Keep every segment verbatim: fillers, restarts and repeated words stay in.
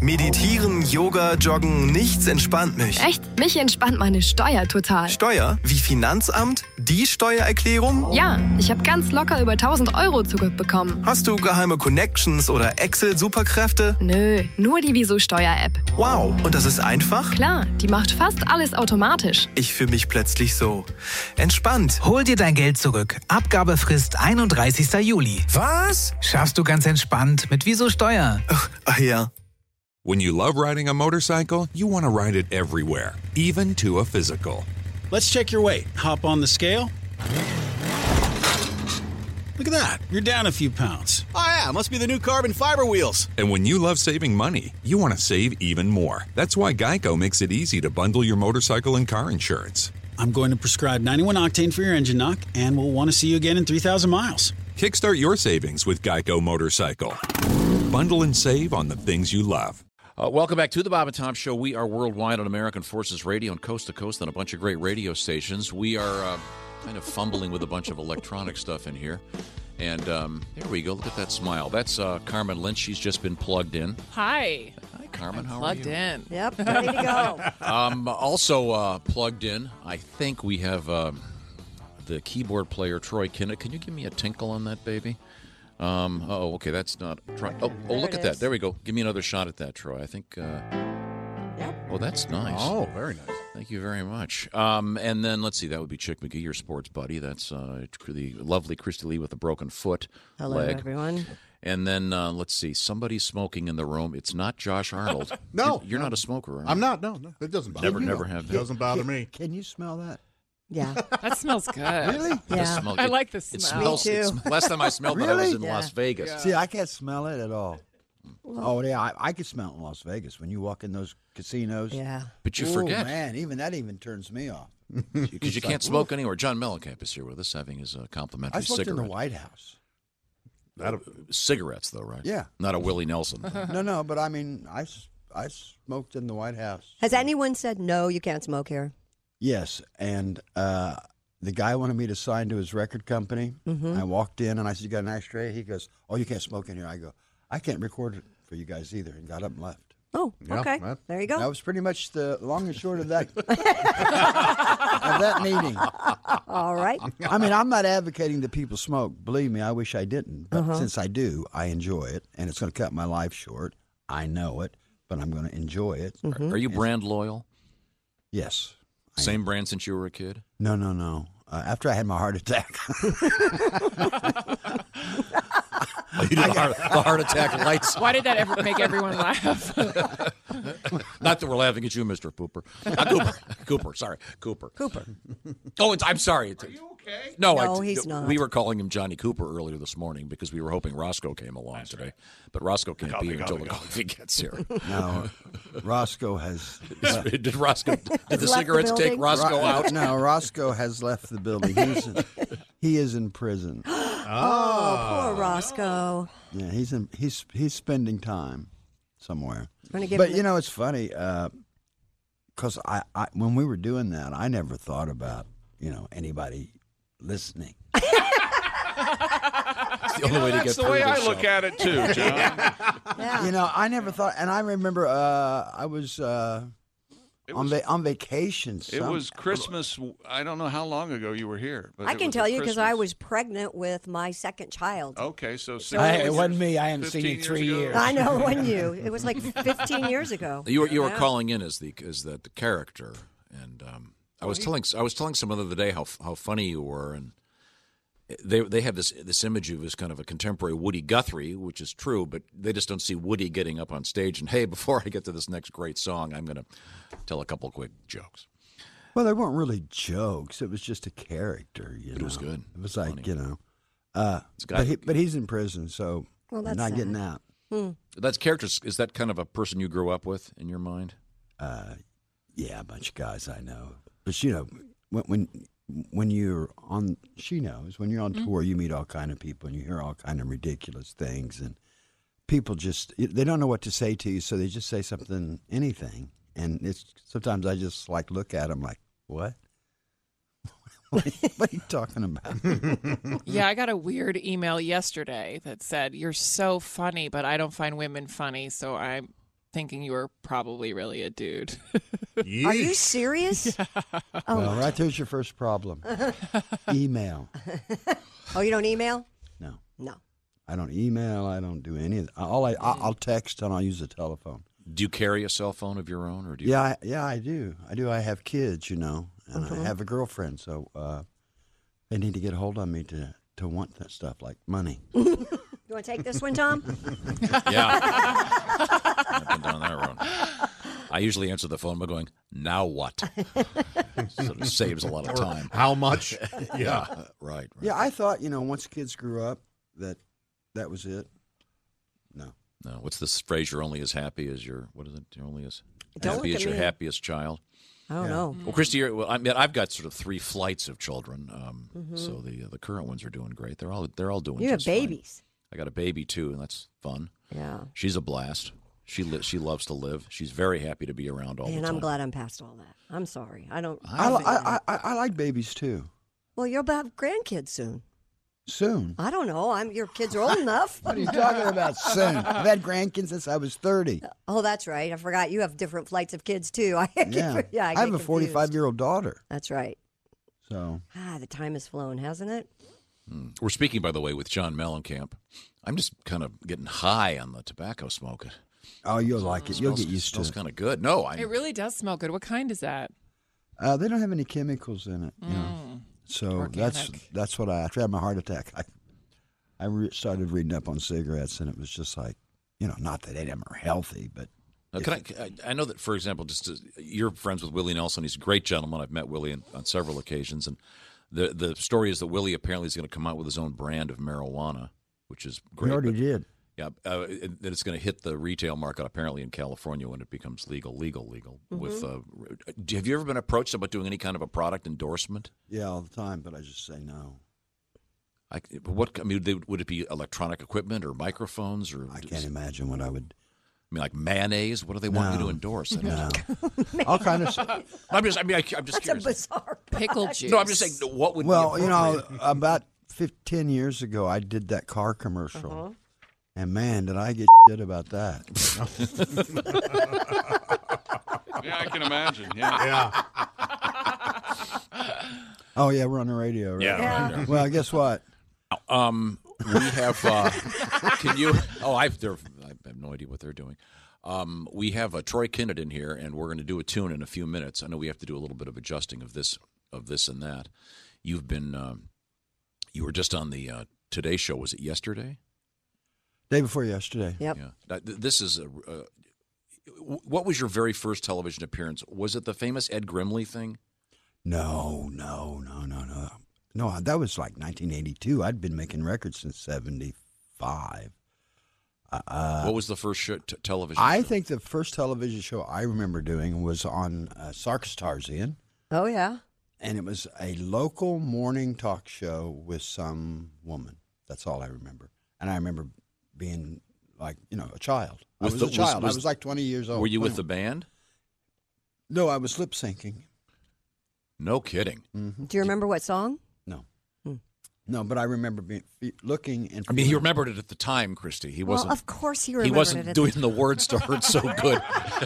Meditieren, Yoga, Joggen, nichts entspannt mich. Echt? Mich entspannt meine Steuer total. Steuer? Wie Finanzamt? Die Steuererklärung? Ja, ich habe ganz locker über tausend Euro zurückbekommen. Hast du geheime Connections oder Excel-Superkräfte? Nö, nur die Wieso-Steuer-App. Wow, und das ist einfach? Klar, die macht fast alles automatisch. Ich fühle mich plötzlich so entspannt. Hol dir dein Geld zurück. Abgabefrist einunddreißigster Juli. Was? Schaffst du ganz entspannt mit Wieso Steuer. Ach, ach ja. When you love riding a motorcycle, you want to ride it everywhere, even to a physical. Let's check your weight. Hop on the scale. Look at that. You're down a few pounds. Oh, yeah. Must be the new carbon fiber wheels. And when you love saving money, you want to save even more. That's why Geico makes it easy to bundle your motorcycle and car insurance. I'm going to prescribe ninety-one octane for your engine knock, and we'll want to see you again in three thousand miles. Kickstart your savings with Geico Motorcycle. Bundle and save on the things you love. Uh, welcome back to the Bob and Tom Show. We are worldwide on American Forces Radio and coast to coast on a bunch of great radio stations. We are uh, kind of fumbling with a bunch of electronic stuff in here. And um, there we go. Look at that smile. That's uh, Carmen Lynch. She's just been plugged in. Hi. Hi, Carmen. How Plugged are you? in. Yep, ready to go. Um, also uh, plugged in, I think we have uh, the keyboard player, Troy Kinnett. Can you give me a tinkle on that, baby? Um, oh, okay, that's not... Try, oh, oh, look at that. There we go. Give me another shot at that, Troy. I think... Uh, Yep. oh, that's nice. Oh, very nice. Thank you very much. Um, and then, let's see, that would be Chick McGee, your sports buddy. That's uh, the lovely Christy Lee with a broken foot Hello, leg. everyone. And then, uh, let's see, somebody's smoking in the room. It's not Josh Arnold. No. You're, you're no. not a smoker, are you? I'm not. No, no. It doesn't bother Never, me. never no. have It been. doesn't bother me. Can you smell that? Yeah. That smells good. Really? The Yeah. smell- I it- like the It smell. smells. Me too. it sm- last time I smelled it, I was Really? in Yeah. Las Vegas. Yeah. See, I can't smell it at all. Oh, yeah, I, I can smell it in Las Vegas when you walk in those casinos. Yeah. But you Oh, forget, man, even that even turns me off. because you can't smoke anywhere. John Mellencamp is here with us, having his uh, complimentary I smoked cigarette. in the White House. That'll, Cigarettes, though, right? Yeah. Not a Willie Nelson. No, no, but I mean, I, s- I smoked in the White House. Has anyone said, no, you can't smoke here? Yes, and uh, the guy wanted me to sign to his record company. Mm-hmm. I walked in and I said, "You got an ashtray?" He goes, "Oh, you can't smoke in here." I go, "I can't record it for you guys either," and got up and left. Oh, Yeah, okay. that- There you go. That was pretty much the long and short of that of that meeting. All right. I mean, I'm not advocating that people smoke. Believe me, I wish I didn't. But Uh-huh. since I do, I enjoy it, and it's going to cut my life short. I know it, but I'm going to enjoy it. Mm-hmm. Are you brand loyal? Yes. I Same brand since you were a kid? No, no, no. Uh, after I had my heart attack. Oh, you did the heart, the heart attack lights. Why did that ever make everyone laugh? Not that we're laughing at you, Mister Cooper. Uh, Cooper. Cooper. Sorry, Cooper. Cooper. Oh, it's, I'm sorry. Are you okay? No, No, I, he's not. We were calling him Johnny Cooper earlier this morning because we were hoping Roscoe came along That's today. right. But Roscoe can't Coffee, be here until coffee, the coffee. coffee gets here. No, Roscoe has. Did Roscoe? Did the left the cigarettes take building? Roscoe Ro- out? No, Roscoe has left the building. He's in, he is in prison. Oh, poor Roscoe. Yeah, he's in. He's he's spending time somewhere. Gonna give But him you the- know, it's funny because I, I when we were doing that, I never thought about you know anybody listening. It's the only way to get That's the through way this I show. look at it too, John. Yeah. You know, I never thought, and I remember uh, I was uh, It on was, va- on vacation. it some- was Christmas. I don't know how long ago you were here. But I it can was tell at you because I Christmas. was pregnant with my second child. Okay, so six I- years, it wasn't me. I haven't seen you fifteen three ago? years. I know, when you. It was like fifteen years ago. You were you were Yeah. calling in as the as the, the character, and um, I was telling I was telling someone the other day how how funny you were, and they they have this this image of you as kind of a contemporary Woody Guthrie, which is true, but they just don't see Woody getting up on stage and, hey, before I get to this next great song, I'm going to tell a couple quick jokes. Well, they weren't really jokes. It was just a character. You It know, was good. It was like Funny. you know, uh, It's a guy but he, who- but he's in prison, so Well, we're that's not sad. getting out. That's characters. Is that kind of a person you grew up with in your mind? Uh, yeah, a bunch of guys I know. But you know, when when when you're on, she knows when you're on tour, you meet all kind of people and you hear all kind of ridiculous things, and people just they don't know what to say to you, so they just say something, anything, and it's sometimes I just like look at them like, what? What are, you, what are you talking about? Yeah, I got a weird email yesterday that said, "You're so funny, but I don't find women funny, so I'm thinking you were probably really a dude. Are you serious? Yeah. Oh, Well, right there's your first problem. Email. Oh, you don't email? No. No. I don't email. I don't do any of that. All I, I- I'll text and I'll use the telephone. Do you carry a cell phone of your own, or do you? Yeah, I, yeah, I do. I do. I have kids, you know, and Mhm. I have a girlfriend, so uh, they need to get a hold of me to, to want that stuff like money. You want to take this one, Tom? Yeah. I've been down that road. I usually answer the phone by going, "Now what?" Sort of saves a lot of Or time. how much? yeah. Yeah. Right. Right. Yeah, I thought, you know, once kids grew up, that that was it. No. No. What's this phrase? You're only as happy as your. What is it? You're only as Don't happy look as at your me. happiest child. I don't know. Well, Christy, you're, well, I mean, I've got sort of three flights of children. Um, Mhm. So the uh, the current ones are doing great. They're all they're all doing. You have just fine. babies. I got a baby too, and that's fun. Yeah. She's a blast. She li- she loves to live. She's very happy to be around all And the time. I'm glad I'm past all that. I'm sorry. I don't. I, li- I, I, I like babies too. Well, you'll have grandkids soon. Soon. I don't know. I'm your kids are old enough. What are you talking about soon? I've had grandkids since I was thirty. Oh, that's right. I forgot you have different flights of kids too. I get, Yeah. yeah. I, I get have a confused. forty-five-year-old daughter. That's right. So Ah, the time has flown, hasn't it? Hmm. We're speaking, by the way, with John Mellencamp. I'm just kind of getting high on the tobacco smoke. Oh, you'll like it. You'll Smells- get used to smells it. kind of good. No, I. It really does smell good. What kind is that? Uh, they don't have any chemicals in it, you know. So that's Organic. that's what I. After I had my heart attack, I I re- started reading up on cigarettes, and it was just like, you know, not that any of them are healthy, but Now, can I, I I know that, for example, just as, you're friends with Willie Nelson. He's a great gentleman. I've met Willie on, on several occasions, and the the story is that Willie apparently is going to come out with his own brand of marijuana, which is great. he already but- did. Yeah, uh, it- that it's going to hit the retail market apparently in California when it becomes legal, legal, legal. With, uh, have you ever been approached about doing any kind of a product endorsement? Yeah, all the time, but I just say no. I, what I mean, they, would it be electronic equipment or microphones or? I can't imagine what I would. I mean, like mayonnaise. What do they want you No. to endorse? I No. don't- All kind of stuff. I'm just. I mean, I, I'm just That's a curious. bizarre Pickle product. juice. No, I'm just saying. What would? Well, be you know, appropriate? about fifteen years ago, I did that car commercial, Uh-huh. and man, did I get shit about that. Yeah, I can imagine. Yeah. Oh yeah, we're on the radio, right? Yeah. Yeah. right. Well, guess what? Um, we have. Uh, can you? Oh, I've. they're- I have no idea what they're doing. Um, we have uh, Troy Kinnett in here, and we're going to do a tune in a few minutes. I know we have to do a little bit of adjusting of this, of this and that. You've been. Um, you were just on the uh, Today Show. Was it yesterday? Day before yesterday. Yep. Yeah. Now, th- This is a. Uh, what was your very first television appearance? Was it the famous Ed Grimley thing? No, no, no, no, no. No, that was like nineteen eighty-two. I'd been making records since seventy-five. Uh, What was the first show, t- television? I show? think the first television show I remember doing was on uh, Sarkis Tarzian, Oh yeah. and it was a local morning talk show with some woman. That's all I remember. And I remember being like, you know, a child. I With was the- a was- child. was- I was like twenty years old. Were you with the twenty-one. band? No, I was lip syncing. No kidding. Mm-hmm. Do you remember what song? No. Hmm. No, but I remember being fe- looking and. I mean, he feeling- remembered it at the time, Christy. He Well, wasn't. of course he he remembered wasn't it at doing the the words to hurt so good.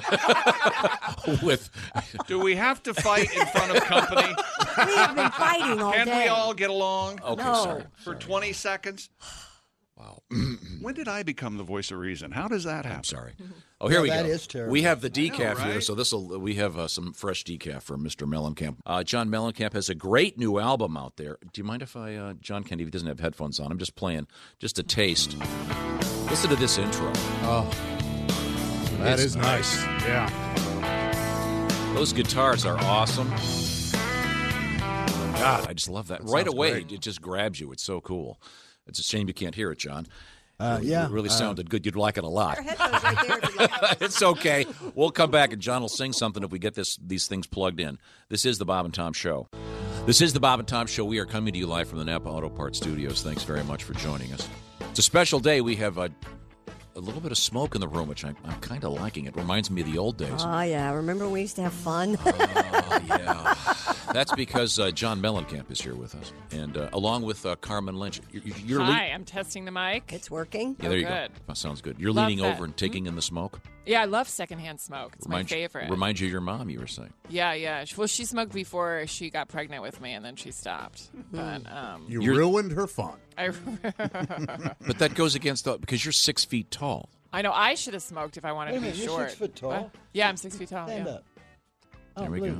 With Do we have to fight in front of company? We have been fighting all Can day. we all get along okay, No. sorry. for twenty seconds? Wow. When did I become the voice of reason? How does that happen? I'm sorry. Oh, here Yeah, we that go. is terrible. We have the decaf here, right? so this will. We have uh, some fresh decaf from Mister Mellencamp. Uh, John Mellencamp has a great new album out there. Do you mind if I, uh, John Kennedy, if he doesn't have headphones on, I'm just playing, just a taste. Listen to this intro. Oh, that It's is nice. Yeah. Those guitars are awesome. God, I just love that. That right sounds away, great. it just grabs you. It's so cool. It's a shame you can't hear it, John. Uh, It yeah. really uh, sounded good. You'd like it a lot. Your headphones right there. if you'd like. It's okay. We'll come back and John will sing something if we get this these things plugged in. This is the Bob and Tom Show. This is the Bob and Tom Show. We are coming to you live from the Napa Auto Parts Studios. Thanks very much for joining us. It's a special day. We have a, a little bit of smoke in the room, which I'm, I'm kind of liking. It reminds me of the old days. Oh yeah. Remember when we used to have fun? Oh, yeah. That's because uh, John Mellencamp is here with us, and uh, along with uh, Carmen Lynch. You're, you're Hi, I'm testing the mic. It's working. Yeah, there you good. go. That sounds good. You're Love leaning that. over and taking in the smoke. Yeah, I love secondhand smoke. It's Remind my favorite. You, remind you of your mom, you were saying. Yeah, yeah. Well, she smoked before she got pregnant with me, and then she stopped. But um, You You're- ruined her fun. I, But that goes against the because you're six feet tall. I know I should have smoked if I wanted Wait a to be minute, you're short. six foot tall? What? Yeah, I'm six feet tall. Stand yeah. up. I There don't we believe go.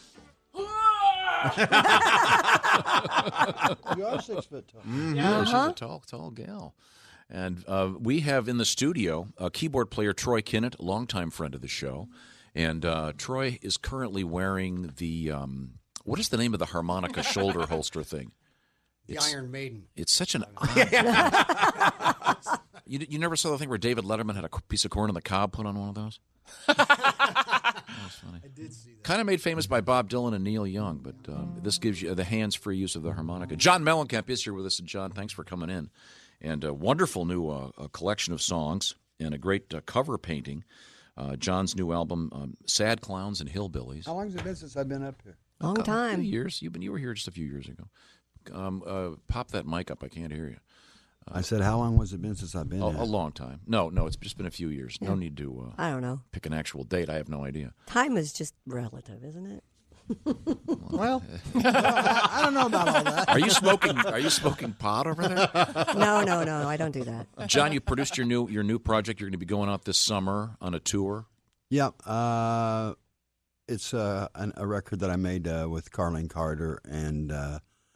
it. You are six foot tall. Mm-hmm. Yeah. She's a tall, tall gal. And uh, we have in the studio a keyboard player, Troy Kinnett, longtime friend of the show. And uh, Troy is currently wearing the, um, what is the name of the harmonica shoulder holster thing? The It's- Iron Maiden. It's such an odd. you, you never saw the thing where David Letterman had a piece of corn on the cob put on one of those? That was funny. I did see that. Kind of made famous by Bob Dylan and Neil Young, but um, this gives you the hands-free use of the harmonica. John Mellencamp is here with us, and John, thanks for coming in. And a wonderful new uh, a collection of songs and a great uh, cover painting. Uh, John's new album, um, Sad Clowns and Hillbillies. How long has it been since I've been up here? Long A time. few years. You've been you were here just a few years ago. Um, uh, pop that mic up. I can't hear you. I said, how long has it been since I've been A, here? a long time. No, no, it's just been a few years. No Yeah. need to uh, I don't know. pick an actual date. I have no idea. Time is just relative, isn't it? Well, I, I don't know about all that. Are you smoking? Are you smoking pot over there? No, no, no. I don't do that. John, you produced your new your new project. You're going to be going out this summer on a tour. Yeah, uh, it's uh, an, a record that I made uh, with Carlene Carter, and uh,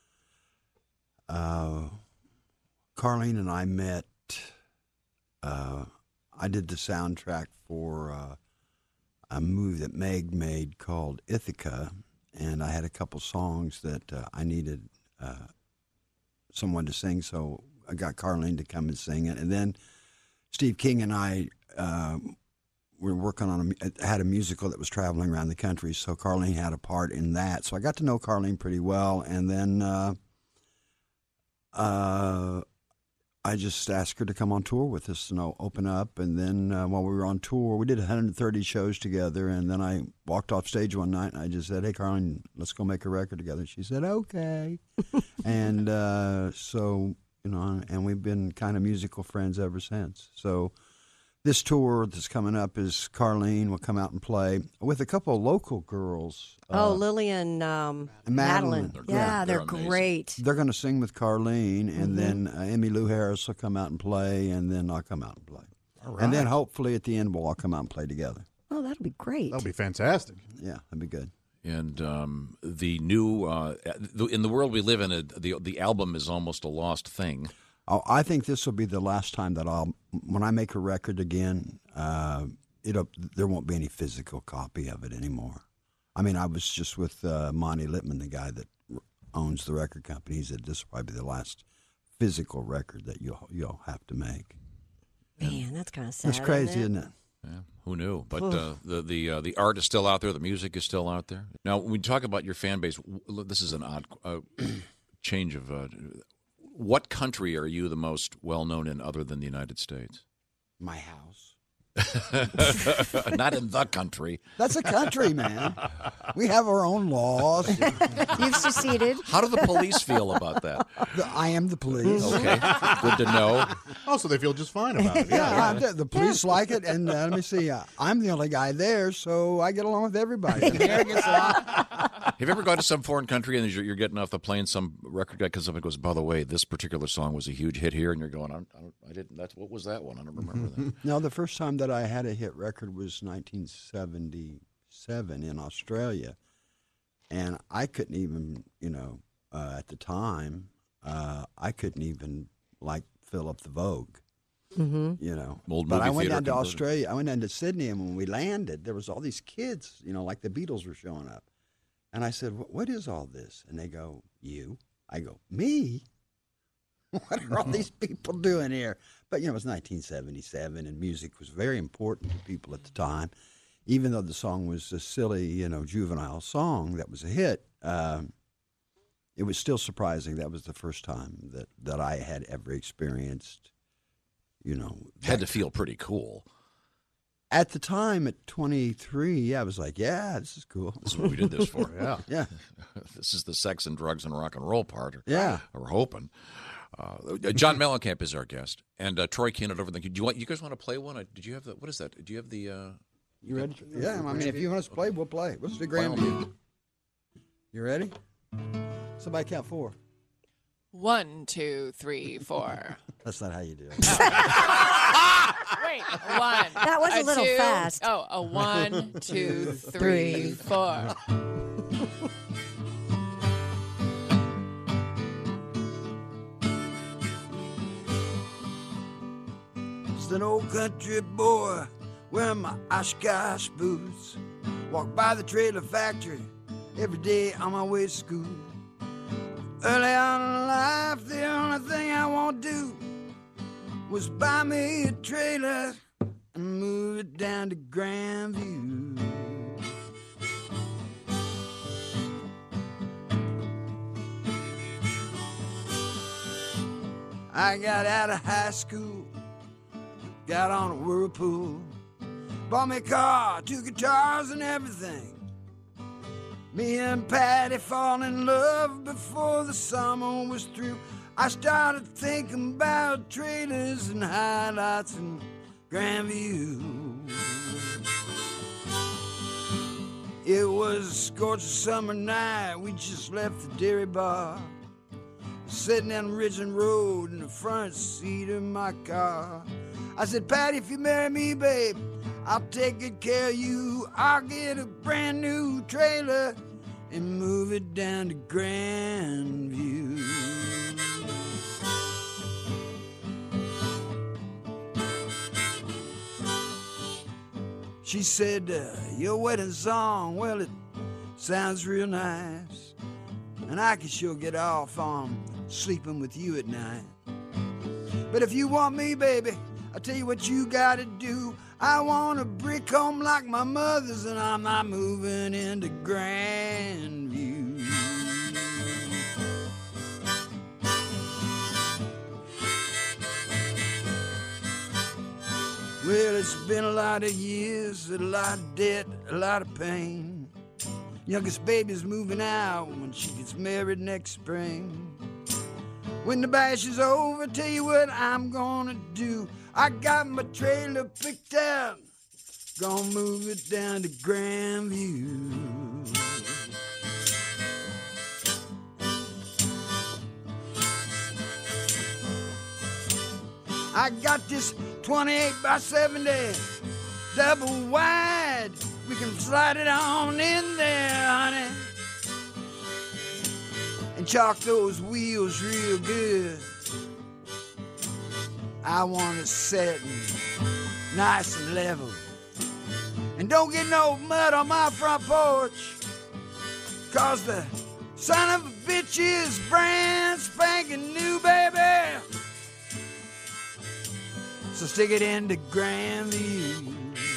uh, Carlene and I met. Uh, I did the soundtrack for uh, a movie that Meg made called Ithaca, and I had a couple songs that uh, I needed uh, someone to sing, so I got Carlene to come and sing it, and then Steve King and I. Uh, we were working on a, had a musical that was traveling around the country, so Carlene had a part in that. So I got to know Carlene pretty well, and then uh, uh, I just asked her to come on tour with us and open up. And then uh, while we were on tour, we did one hundred thirty shows together, and then I walked off stage one night, and I just said, hey, Carlene, let's go make a record together. She said, okay. and uh, so, you know, and we've been kind of musical friends ever since. So this tour that's coming up is Carlene will come out and play with a couple of local girls. Oh, uh, Lillian um, and Madeline. Madeline. Yeah, Yeah, they're, they're amazing. great. They're going to sing with Carlene, and Mhm. then uh, Emmy Lou Harris will come out and play, and then I'll come out and play. All And then right. hopefully at the end we'll all come out and play together. Oh, that'll be great. That'll be fantastic. Yeah, that'd be good. And um, the new uh, the, in the world we live in, uh, the the album is almost a lost thing. Oh, I think this will be the last time that I'll, when I make a record again, uh, it'll there won't be any physical copy of it anymore. I mean, I was just with uh, Monty Littman, the guy that r- owns the record company. He said this will probably be the last physical record that you'll you'll have to make. Man, that's kind of sad. That's crazy, isn't isn't it? it? Yeah, who knew? But uh, the the uh, the art is still out there. The music is still out there. Now, when we talk about your fan base, w- this is an odd uh, change of. Uh, what country are you the most well known in, other than the United States? My house. Not in the country. That's a country, man. We have our own laws. You've seceded. How do the police feel about that? The- I am the police. Okay, good to know. Also, they feel just fine about it. Yeah, Yeah. I'm the, the police like it, and uh, let me see. Uh, I'm the only guy there, so I get along with everybody. The mayor gets along. Have you ever gone to some foreign country and you're, you're getting off the plane, some record guy comes up and goes, "By the way, this particular song was a huge hit here," and you're going, "I, don't, I, don't, I didn't. That's what was that one? I don't remember that." No, the first time that I had a hit record was nineteen seventy-seven in Australia, and I couldn't even, you know, uh, at the time, uh, I couldn't even like fill up the Vogue. Mm-hmm. You know, Old but movie I went theater down to converted. Australia. I went down to Sydney, and when we landed, there was all these kids. You know, like the Beatles were showing up, and I said, "What, what is all this?" And they go, "You." I go, "Me." What are all these people doing here? But, you know, it was nineteen seventy-seven, and music was very important to people at the time. Even though the song was a silly, you know, juvenile song that was a hit, um, it was still surprising. That was the first time that, that I had ever experienced, you know. Had that- to feel pretty cool. At the time, at twenty-three, yeah, I was like, yeah, this is cool. This is what we did this for. Yeah. Yeah. This is the sex and drugs and rock and roll part. Yeah. We're hoping. Uh, John Mellencamp is our guest, and uh, Troy Keenan over there. Do you want? You guys want to play one? Uh, Did you have the? What is that? Do you have the? Uh, you ready? Yeah, I mean, if you want us to play, we'll play. What's the Grandview? You ready? Somebody count four. One, two, three, four. That's not how you do it. Wait, one. That was a, a little two, fast. Oh, a one, two, three, four. Just an old country boy wearing my Oshkosh boots. Walk by the trailer factory every day on my way to school. Early on in life, the only thing I want to do was buy me a trailer and move it down to Grandview. I got out of high school, got on a Whirlpool, bought me a car, two guitars and everything. Me and Patty fall in love before the summer was through. I started thinking about trailers and highlights in Grandview. It was a scorching summer night, we just left the dairy bar, sitting down Ridgeland Road in the front seat of my car. I said, Patty, if you marry me, babe, I'll take good care of you. I'll get a brand new trailer and move it down to Grandview. She said, uh, your wedding song, well, it sounds real nice, and I can sure get off on sleeping with you at night. But if you want me, baby, I'll tell you what you gotta do. I want a brick home like my mother's, and I'm not moving into Grandview. Well, it's been a lot of years, a lot of debt, a lot of pain. Youngest baby's moving out when she gets married next spring. When the bash is over, tell you what I'm gonna do. I got my trailer picked out, gonna move it down to Grandview. I got this twenty-eight by seventy, double wide. We can slide it on in there, honey, and chalk those wheels real good. I want it set and nice and level, and don't get no mud on my front porch, 'cause the son of a bitch is brand spanking new, baby. So stick it into Grandview.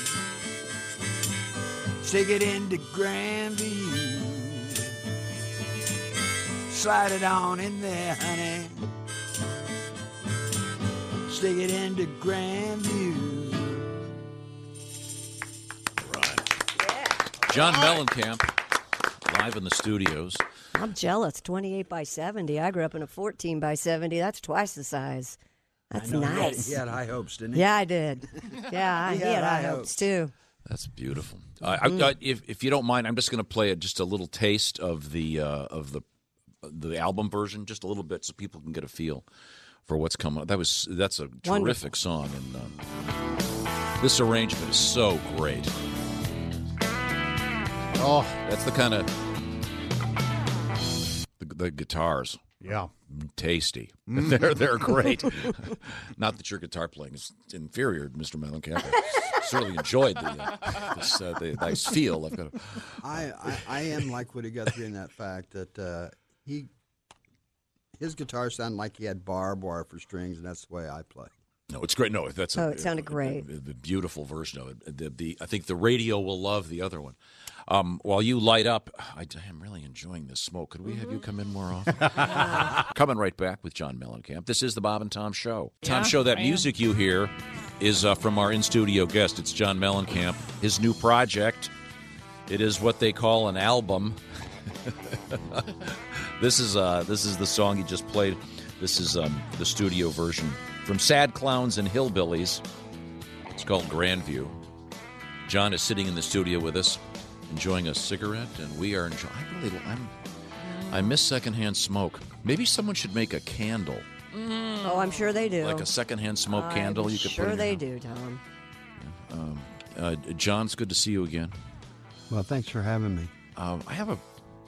Stick it into Grandview. Slide it on in there, honey. Stick it into Grandview. Right. John Mellencamp, live in the studios. I'm jealous. twenty-eight by seventy. I grew up in a fourteen by seventy. That's twice the size. That's I know, nice. He had, he had high hopes, didn't he? Yeah, I did. Yeah, he, he, had, had high high hopes, too. That's beautiful. Uh, I, I, if if you don't mind, I'm just going to play a, just a little taste of the uh, of the the album version, just a little bit, so people can get a feel for what's coming. That was that's a terrific Wonderful. song, and um, this arrangement is so great. Oh, that's the kind of the, the guitars. Yeah. Tasty. They're they're great. Not that your guitar playing is inferior, Mister Mellencamp. I certainly enjoyed the uh, this uh, the nice feel. I've got. A... I, I I am like Woody Guthrie in that fact that uh, he his guitar sounded like he had barbed wire for strings, and that's the way I play. No, it's great. No, that's a, oh, it sounded great. The, the beautiful version of it. The, the I think the radio will love the other one. Um, while you light up, I am really enjoying this smoke. Could we have you come in more often? Coming right back with John Mellencamp. This is the Bob and Tom Show. Yeah, Tom Show, that I music am. you hear is uh, from our in-studio guest. It's John Mellencamp. His new project, it is what they call an album. This is uh, this is the song he just played. This is um, the studio version from Sad Clowns and Hillbillies. It's called Grandview. John is sitting in the studio with us, enjoying a cigarette, and we are enjoying. I really, I'm, I miss secondhand smoke. Maybe someone should make a candle. Oh, I'm sure they do. Like a secondhand smoke I'm candle you could sure put in they your do, Tom. Um, uh, John, it's good to see you again. Well, thanks for having me. Um, I have a.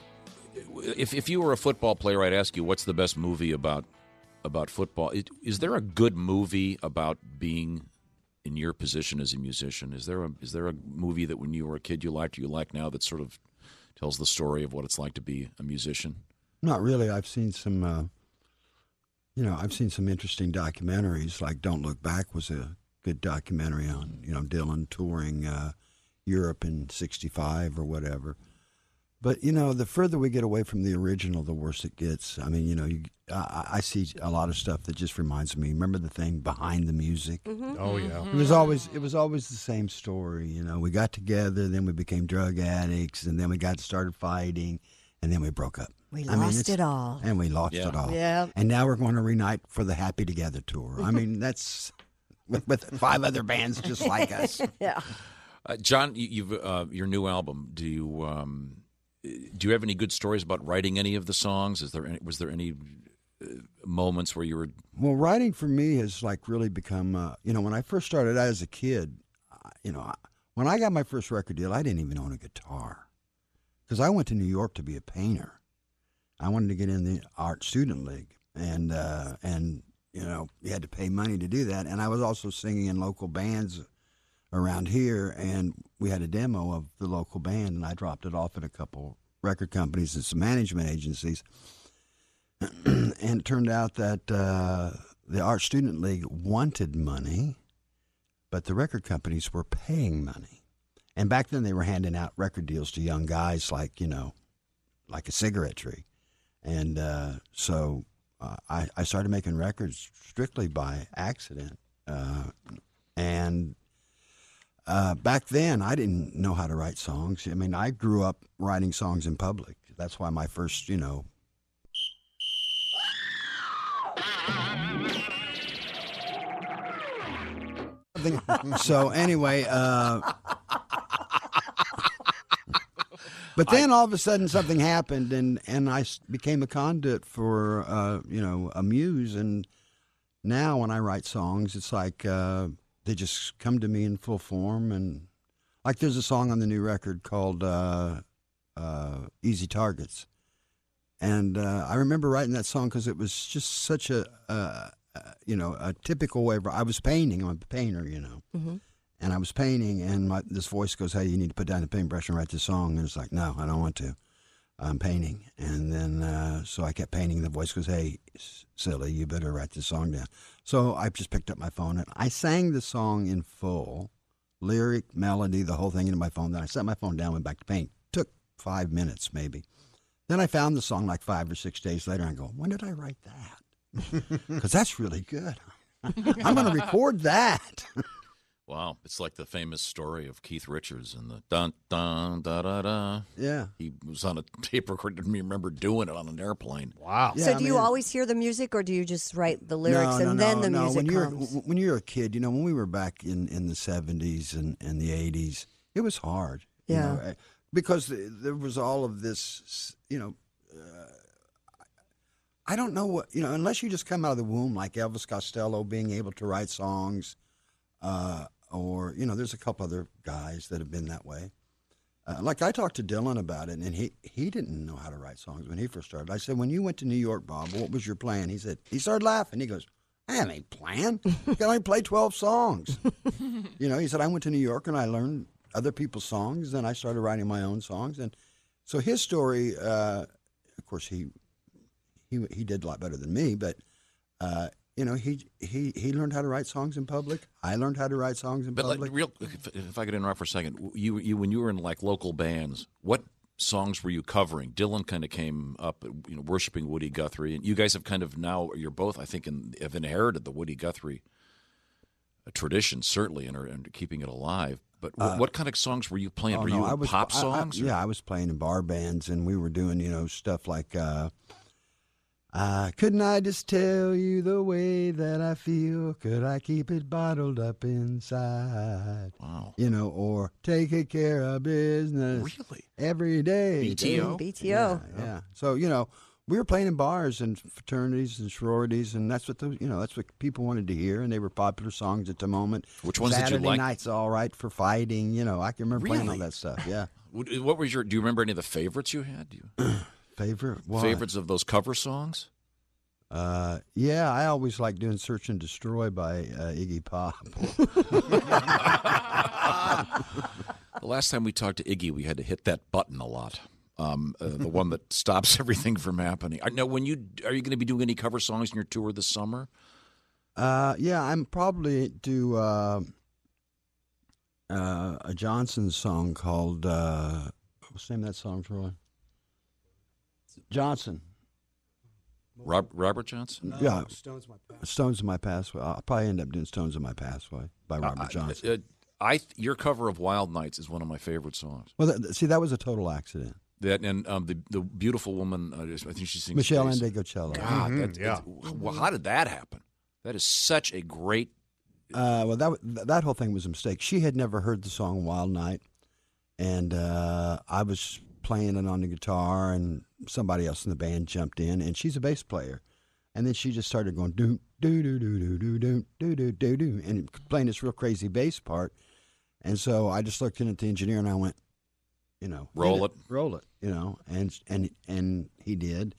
If if you were a football player, I'd ask you, what's the best movie about about football? It, is there a good movie about being in your position as a musician? Is there a is there a movie that when you were a kid you liked or you like now that sort of tells the story of what it's like to be a musician? Not really. I've seen some. Uh, you know, I've seen some interesting documentaries. Like "Don't Look Back" was a good documentary on you know Dylan touring uh, Europe in sixty-five or whatever. But, you know, the further we get away from the original, the worse it gets. I mean, you know, you, I, I see a lot of stuff that just reminds me. Remember the thing Behind the Music? Mm-hmm. Oh, yeah. It was always it was always the same story. You know, we got together, then we became drug addicts, and then we got started fighting, and then we broke up. We I lost mean, it all. And we lost Yeah. it all. Yeah. And now we're going to reunite for the Happy Together tour. I mean, that's with, with five other bands just like us. Yeah. Uh, John, you, you've uh, your new album. Do you um, do you have any good stories about writing any of the songs? Is there any, was there any uh, moments where you were? Well, writing for me has like really become. Uh, you know, when I first started out as a kid, uh, you know, I, when I got my first record deal, I didn't even own a guitar because I went to New York to be a painter. I wanted to get in the Art Student League, and uh, and you know, you had to pay money to do that. And I was also singing in local bands around here, and we had a demo of the local band, and I dropped it off at a couple record companies and some management agencies. And it turned out that uh, the Art Student League wanted money, but the record companies were paying money. And back then they were handing out record deals to young guys like, you know, like a cigarette tree. And uh, so uh, I, I started making records strictly by accident. Uh, and Uh, back then, I didn't know how to write songs. I mean, I grew up writing songs in public. That's why my first, you know. So anyway, uh, but then all of a sudden something happened, and, and I became a conduit for, uh, you know, a muse. And now when I write songs, it's like... Uh, they just come to me in full form. And like there's a song on the new record called uh, uh, Easy Targets. And uh, I remember writing that song because it was just such a, uh, uh, you know, a typical way of, I was painting. I'm a painter, you know. Mm-hmm. And I was painting, and my, this voice goes, hey, you need to put down the paintbrush and write this song. And it's like, no, I don't want to. I'm painting. And then, uh, so I kept painting. The voice goes, hey, silly, you better write this song down. So I just picked up my phone, and I sang the song in full, lyric, melody, the whole thing into my phone. Then I set my phone down, went back to paint. Took five minutes, maybe. Then I found the song like five or six days later, and I go, when did I write that? Because that's really good. I'm going to record that. Wow, it's like the famous story of Keith Richards and the dun dun da da da. Yeah, he was on a tape recorder. Didn't remember doing it on an airplane. Wow. So Yeah, do I you mean- always hear the music, or do you just write the lyrics no, and no, then no, the no. music when you're, comes? When you're a kid, you know, when we were back in, in the seventies and, and the eighties, it was hard. you Yeah. know, eh, because there was all of this, you know, uh, I don't know what, you know, unless you just come out of the womb like Elvis Costello being able to write songs, uh, or, you know, there's a couple other guys that have been that way. Uh, like I talked to Dylan about it, and he, he didn't know how to write songs when he first started. I said, when you went to New York, Bob, what was your plan? He said, he started laughing. He goes, I have a plan. I can only play twelve songs. You know, he said, I went to New York and I learned other people's songs, and I started writing my own songs. And so his story, uh, of course, he he he did a lot better than me, but uh, you know, he he he learned how to write songs in public. I learned how to write songs in But public. like, real, if, if I could interrupt for a second, you you when you were in like local bands, what songs were you covering? Dylan kind of came up, you know, worshiping Woody Guthrie, and you guys have kind of now you're both, I think, in, have inherited the Woody Guthrie tradition certainly, and are and keeping it alive. But what, Uh, what kind of songs were you playing? Oh, were no, you I in was, pop I- I- songs? or- yeah, I was playing in bar bands, and we were doing, you know, stuff like, uh, Uh, couldn't I just tell you the way that I feel? Could I keep it bottled up inside? Wow. You know, or take a care of business. Really? Every day. B T O? B T O. Yeah, yeah. So, you know, we were playing in bars and fraternities and sororities, and that's what the, you know, that's what people wanted to hear, and they were popular songs at the moment. Which ones Saturday did you like? Night's All Right for Fighting. You know, I can remember playing all Really? that stuff. Yeah. What was your? Do you remember any of the favorites you had? Do you, Favorite? What? favorites of those cover songs? Uh, yeah, I always like doing "Search and Destroy" by uh, Iggy Pop. The last time we talked to Iggy, we had to hit that button a lot. Um, uh, the one that stops everything from happening. I know when you are you going to be doing any cover songs in your tour this summer? Uh, yeah, I'm probably do uh, uh, a Johnson song called uh, what's the name of that song, Troy? Johnson. Rob, Robert Johnson? No, yeah, Stones in My Pathway. Stones in My Pathway. I'll probably end up doing Stones in My Pathway by Robert Uh, Johnson. Uh, I your cover of Wild Nights is one of my favorite songs. Well, that, see, that was a total accident. That and um, the the beautiful woman. Uh, I think she sings. Michelle bass. Indigocello. God, Mhm, that, yeah. that- well, how did that happen? That is such a great. Uh, well, that that whole thing was a mistake. She had never heard the song "Wild Night," and uh, I was playing it on the guitar, and somebody else in the band jumped in, and she's a bass player, and then she just started going do do do do do do do do do do do, and playing this real crazy bass part, and so I just looked in at the engineer and I went, you know, Roll it. roll it, you know, and and and he did,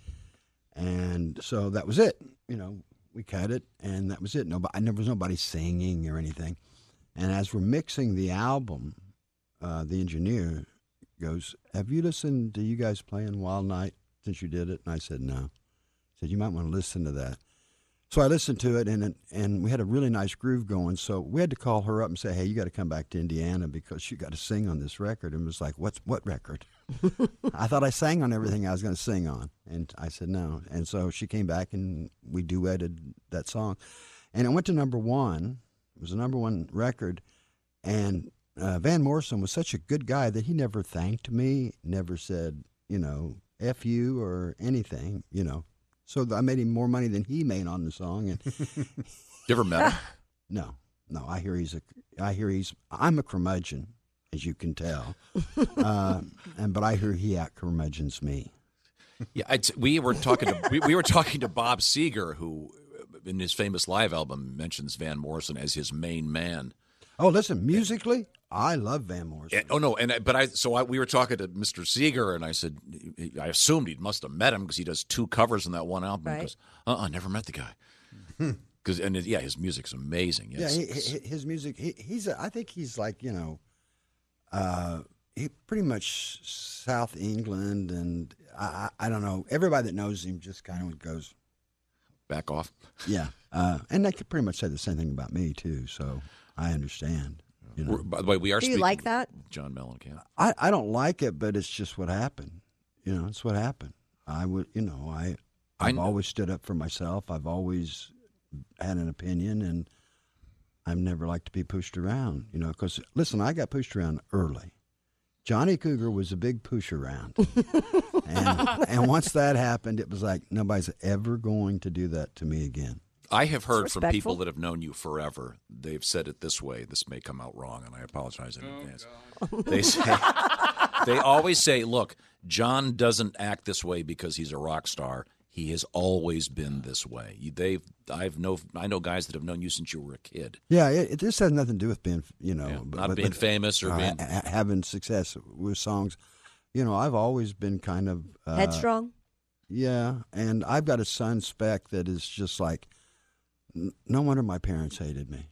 and so that was it, you know. We cut it, and that was it. Nobody, there was nobody singing or anything. And as we're mixing the album, uh, the engineer goes, "Have you listened to you guys playing Wild Night since you did it?" And I said, "No." He said, "You might want to listen to that." So I listened to it, and it, and we had a really nice groove going. So we had to call her up and say, "Hey, you got to come back to Indiana because you got to sing on this record." And it was like, "What's what record?" I thought I sang on everything I was going to sing on, and I said no. And so she came back, and we duetted that song, and it went to number one. It was a number one record, and uh, Van Morrison was such a good guy that he never thanked me, never said, you know, F you or anything, you know. So I made him more money than he made on the song. And You ever met him? no, no. I hear he's a. I hear he's. I'm a curmudgeon, as you can tell. uh, and but I hear he out curmudgeons me. Yeah, I'd, we were talking to we, we were talking to Bob Seger, who in his famous live album mentions Van Morrison as his main man. Oh, listen, musically, I love Van Morrison. And, oh no, and I- but I so I, we were talking to Mister Seeger, and I said I assumed he must have met him because he does two covers on that one album. Right. Because uh, uh never met the guy. Because and it- yeah, his music's amazing. Yeah, Yes. he, he, his music. He, he's. A, I think he's like you know, uh, he pretty much South England, and I, I, I don't know. Everybody that knows him just kind of goes, back off. yeah. Uh, and they could pretty much say the same thing about me too. So I understand. You know, We're- by the way, we are. Do you speaking like that? with John Mellencamp? I, I don't like it, but it's just what happened. You know, it's what happened. I would, you know, I I I've kn- always stood up for myself. I've always had an opinion, and I've never liked to be pushed around. You know, because listen, I got pushed around early. Johnny Cougar was a big push around, and, and once that happened, it was like nobody's ever going to do that to me again. I have heard from respectful. people that have known you forever. They've said it this way. This may come out wrong, and I apologize in advance. They say they always say, "Look, John doesn't act this way because he's a rock star. He has always been this way." You- They've I've know I know guys that have known you since you were a kid. Yeah, it, it this has nothing to do with being, you know, Yeah, but- not but- being but, famous or uh, being. ha- having success with songs. You know, I've always been kind of uh, Headstrong? Yeah, and I've got a son Spec that is just like. n- No wonder my parents hated me.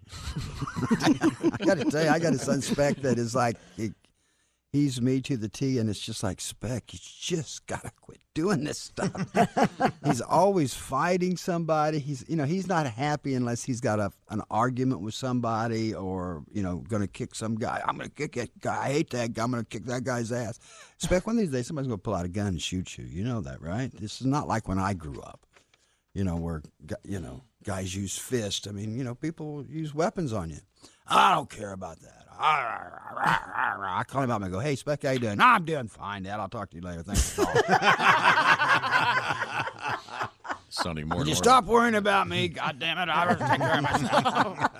I got to tell you, I got a son Spec that is like he, he's me to the T, and it's just like Spec. You just gotta quit doing this stuff. He's always fighting somebody. He's you know he's not happy unless he's got a an argument with somebody or you know going to kick some guy. I'm going to kick that guy. I hate that guy. I'm going to kick that guy's ass. Spec, one of these days somebody's going to pull out a gun and shoot you. You know that, right? This is not like when I grew up. You know where gu- you know guys use fists. I mean you know people use weapons on you. I don't care about that. I call him up and I go, "Hey, Spec, how you doing?" "No, I'm doing fine, Dad. I'll talk to you later. Thanks for calling." sounding more. Would you normal. stop worrying about me? God damn it! I'll take care of myself.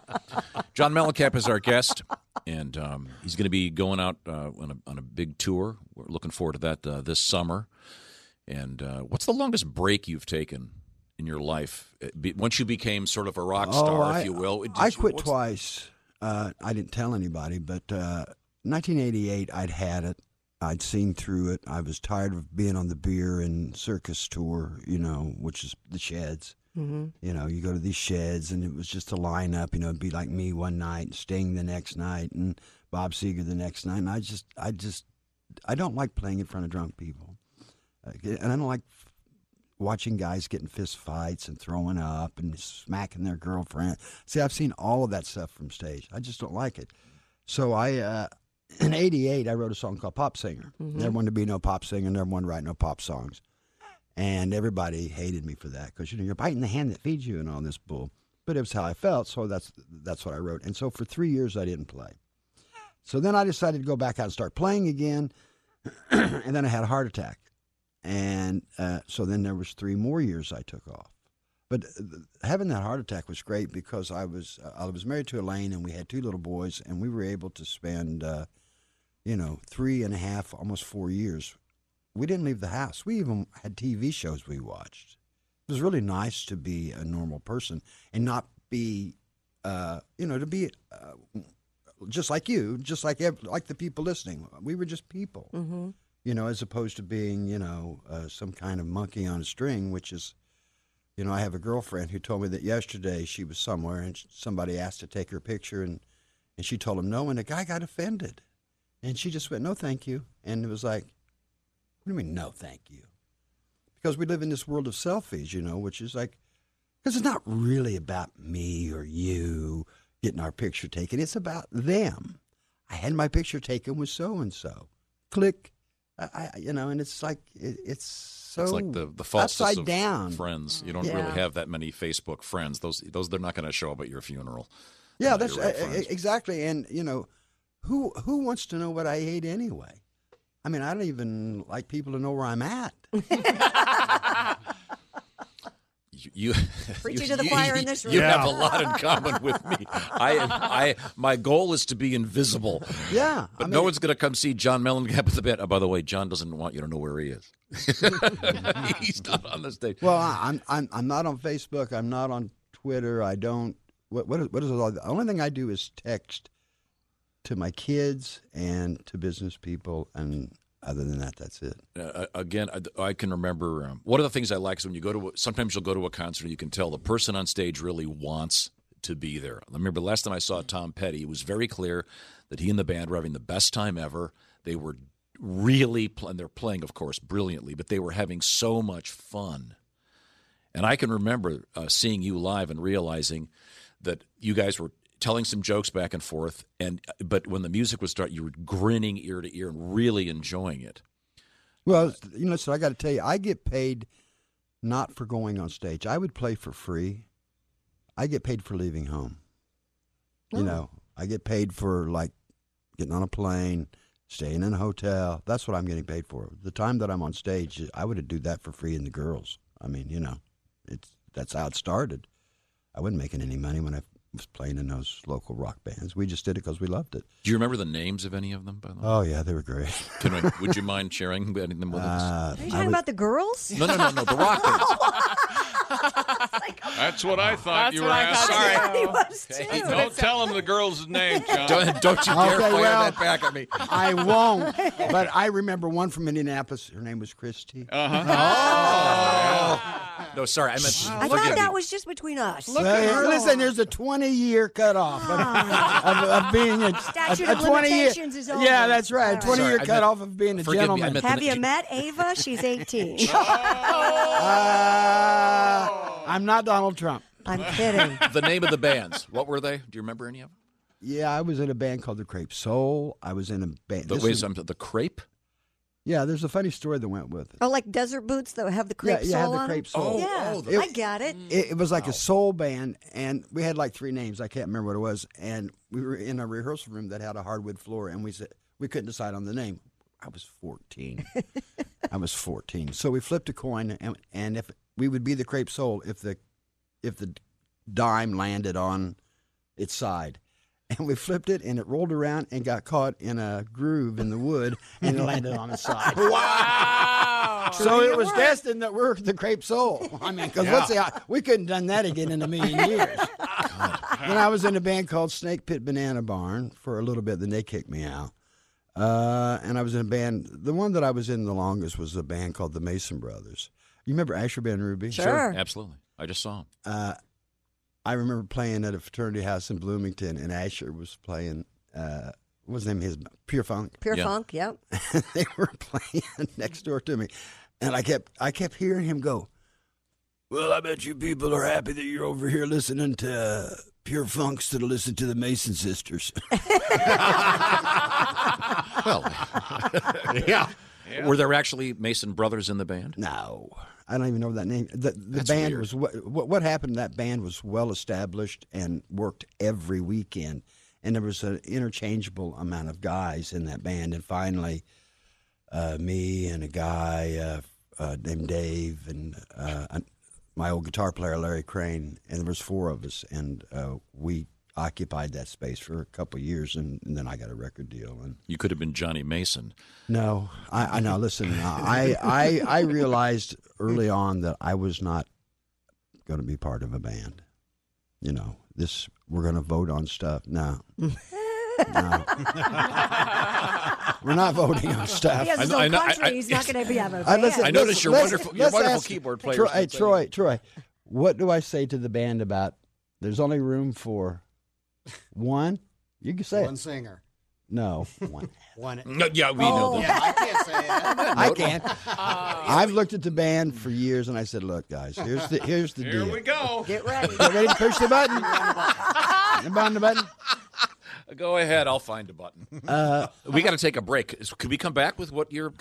John Mellencamp is our guest, and um, he's going to be going out uh, on, a, on a big tour. We're looking forward to that uh, this summer. And uh, what's the longest break you've taken in your life? Be, once you became sort of a rock star, oh, I, if you will. Did I you, quit what's- twice. Uh, I didn't tell anybody, but uh, nineteen eighty-eight, I'd had it. I'd seen through it. I was tired of being on the beer and circus tour, you know, which is the sheds. Mm-hmm. You know, you go to these sheds, and it was just a lineup. You know, it'd be like me one night, Sting the next night, and Bob Seger the next night. And I just, I just, I don't like playing in front of drunk people, uh, and I don't like watching guys getting fist fights and throwing up and smacking their girlfriend. See, I've seen all of that stuff from stage. I just don't like it. So I, uh, in eighty-eight, I wrote a song called Pop Singer. Mm-hmm. Never wanted to be no pop singer. Never wanted to write no pop songs. And everybody hated me for that because, you know, you're biting the hand that feeds you and all this bull. But it was how I felt, so that's that's what I wrote. And so for three years, I didn't play. So then I decided to go back out and start playing again, and then I had a heart attack. And uh, so then there was three more years I took off. But uh, having that heart attack was great because I was uh, I was married to Elaine, and we had two little boys, and we were able to spend, uh, you know, three and a half, almost four years. We didn't leave the house. We even had T V shows we watched. It was really nice to be a normal person and not be, uh, you know, to be uh, just like you, just like ev- like the people listening. We were just people, Mm-hmm. you know, as opposed to being, you know, uh, some kind of monkey on a string, which is, you know, I have a girlfriend who told me that yesterday she was somewhere and somebody asked to take her picture, and, and she told him no, and the guy got offended. And she just went, no, thank you. And it was like, what do you mean, no, thank you? Because we live in this world of selfies, you know, which is like, because it's not really about me or you getting our picture taken. It's about them. I had my picture taken with so-and-so. Click. I, I, you know, and it's like, it, it's so It's like the the falseness upside of down. friends. You don't Yeah. really have that many Facebook friends. Those those they're not going to show up at your funeral. Yeah, Uh, that's your real uh, friends. exactly. And, you know, who who wants to know what I ate anyway? I mean, I don't even like people to know where I'm at. You, you Preaching you- to the you- choir in this room. You Yeah. have a lot in common with me. I, I, my goal is to be invisible. Yeah. But I no mean, one's going to come see John Mellencamp at the band. Oh, by the way, John doesn't want you to know where he is. He's not on the stage. Well, I- I'm I'm I'm not on Facebook. I'm not on Twitter. I don't. What what is, what is it all? The only thing I do is text to my kids and to business people, and other than that, that's it. Uh, again, I, I can remember um, one of the things I like is when you go to. a- Sometimes you'll go to a concert, and you can tell the person on stage really wants to be there. I remember the last time I saw Tom Petty, it was very clear that he and the band were having the best time ever. They were really, pl- and they're playing, of course, brilliantly, but they were having so much fun. And I can remember uh, seeing you live and realizing that you guys were telling some jokes back and forth, and but when the music would start, you were grinning ear to ear and really enjoying it. Well, you know, so I got to tell you, I get paid not for going on stage. I would play for free. I get paid for leaving home. Oh. You know, I get paid for like getting on a plane, staying in a hotel. That's what I'm getting paid for. The time that I'm on stage, I would do that for free in the girls. I mean, you know, it's that's how it started. I wasn't making any money when I was playing in those local rock bands. We just did it because we loved it. Do you remember the names of any of them, by the way? Oh, yeah, they were great. Can I, would you mind sharing any of them with us? Uh, Are you I talking would- about the girls? No, no, no, no, the rock bands. That's what I thought That's you what were I asking. thought Yeah, he too. was too. Hey, Don't tell him the girl's name, John. Don't, don't you dare Okay, fire well- that back at me. I won't. But I remember one from Indianapolis. Her name was Christy. Uh-huh. No, sorry, I meant. I forgive thought me. that was just between us. Well, listen, there's a twenty-year cutoff of, of, of being a, Statute a, a of twenty year. limitations is over. Yeah, that's right. All A right. twenty-year Sorry, I meant- cutoff of being a forgive me, I gentleman. meant- Have the- you met Ava? She's eighteen. Uh, I'm not Donald Trump. I'm kidding. The name of the bands. What were they? Do you remember any of them? Yeah, I was in a band called the Crepe Soul. I was in a band. The, this wait, is- some- the Crepe? yeah, there's a funny story that went with it. Oh, like desert boots that have the crepe Yeah, yeah, sole the on crepe them? sole. Yeah, Oh, the- I got it. It, it was like a soul band, and we had like three names. I can't remember what it was. And we were in a rehearsal room that had a hardwood floor, and we said we couldn't decide on the name. I was fourteen. I was fourteen. So we flipped a coin, and, and if we would be the crepe soul if the if the dime landed on its side. And we flipped it, and it rolled around and got caught in a groove in the wood, and it landed on its side. Wow! So it was destined that we're the crepe soul. I mean, because Yeah. let's say I, we couldn't done that again in a million years. Then I was in a band called Snake Pit Banana Barn for a little bit. Then they kicked me out. Uh, and I was in a band. The one that I was in the longest was a band called the Mason Brothers. You remember Asher Ben Ruby? Sure. Absolutely. I just saw him. Uh, I remember playing at a fraternity house in Bloomington, and Asher was playing. Uh, what was the name of his? Pure Funk. Pure Yeah. Funk, yep. They were playing next door to me, and I kept I kept hearing him go, "Well, I bet you people are happy that you're over here listening to uh, Pure Funk instead of listening to the Mason Sisters." Well, Yeah. were there actually Mason brothers in the band? No, I don't even know that name. The, the That's band weird. was what, what what happened. That band was well established and worked every weekend, and there was an interchangeable amount of guys in that band. And finally, uh, me and a guy uh, uh, named Dave and uh, an- my old guitar player Larry Crane, and there was four of us, and uh, we occupied that space for a couple of years, and, and then I got a record deal. And You could have been Johnny Mason. no, I, I know. Listen, I, I I realized early on that I was not going to be part of a band. You know, this we're going to vote on stuff. No, no, we're not voting on stuff. He has his I know- I own know- I- country. I- He's not going to be having a Uh, band. listen, I noticed your let's- wonderful- your let's wonderful ask- keyboard player Troy, is hey, not saying Troy, Troy, what do I say to the band about? There's only room for one. You can say One it. singer. No, one. One. No, yeah, we know Oh. that. Yeah, I can't say it. I can't. I've looked at the band for years, and I said, "Look, guys, here's the here's the Here deal. we go. Get ready. Get ready to push the button. You on the button. Go ahead. I'll find a button. Uh, we got to take a break. Is- Could we come back with what you're...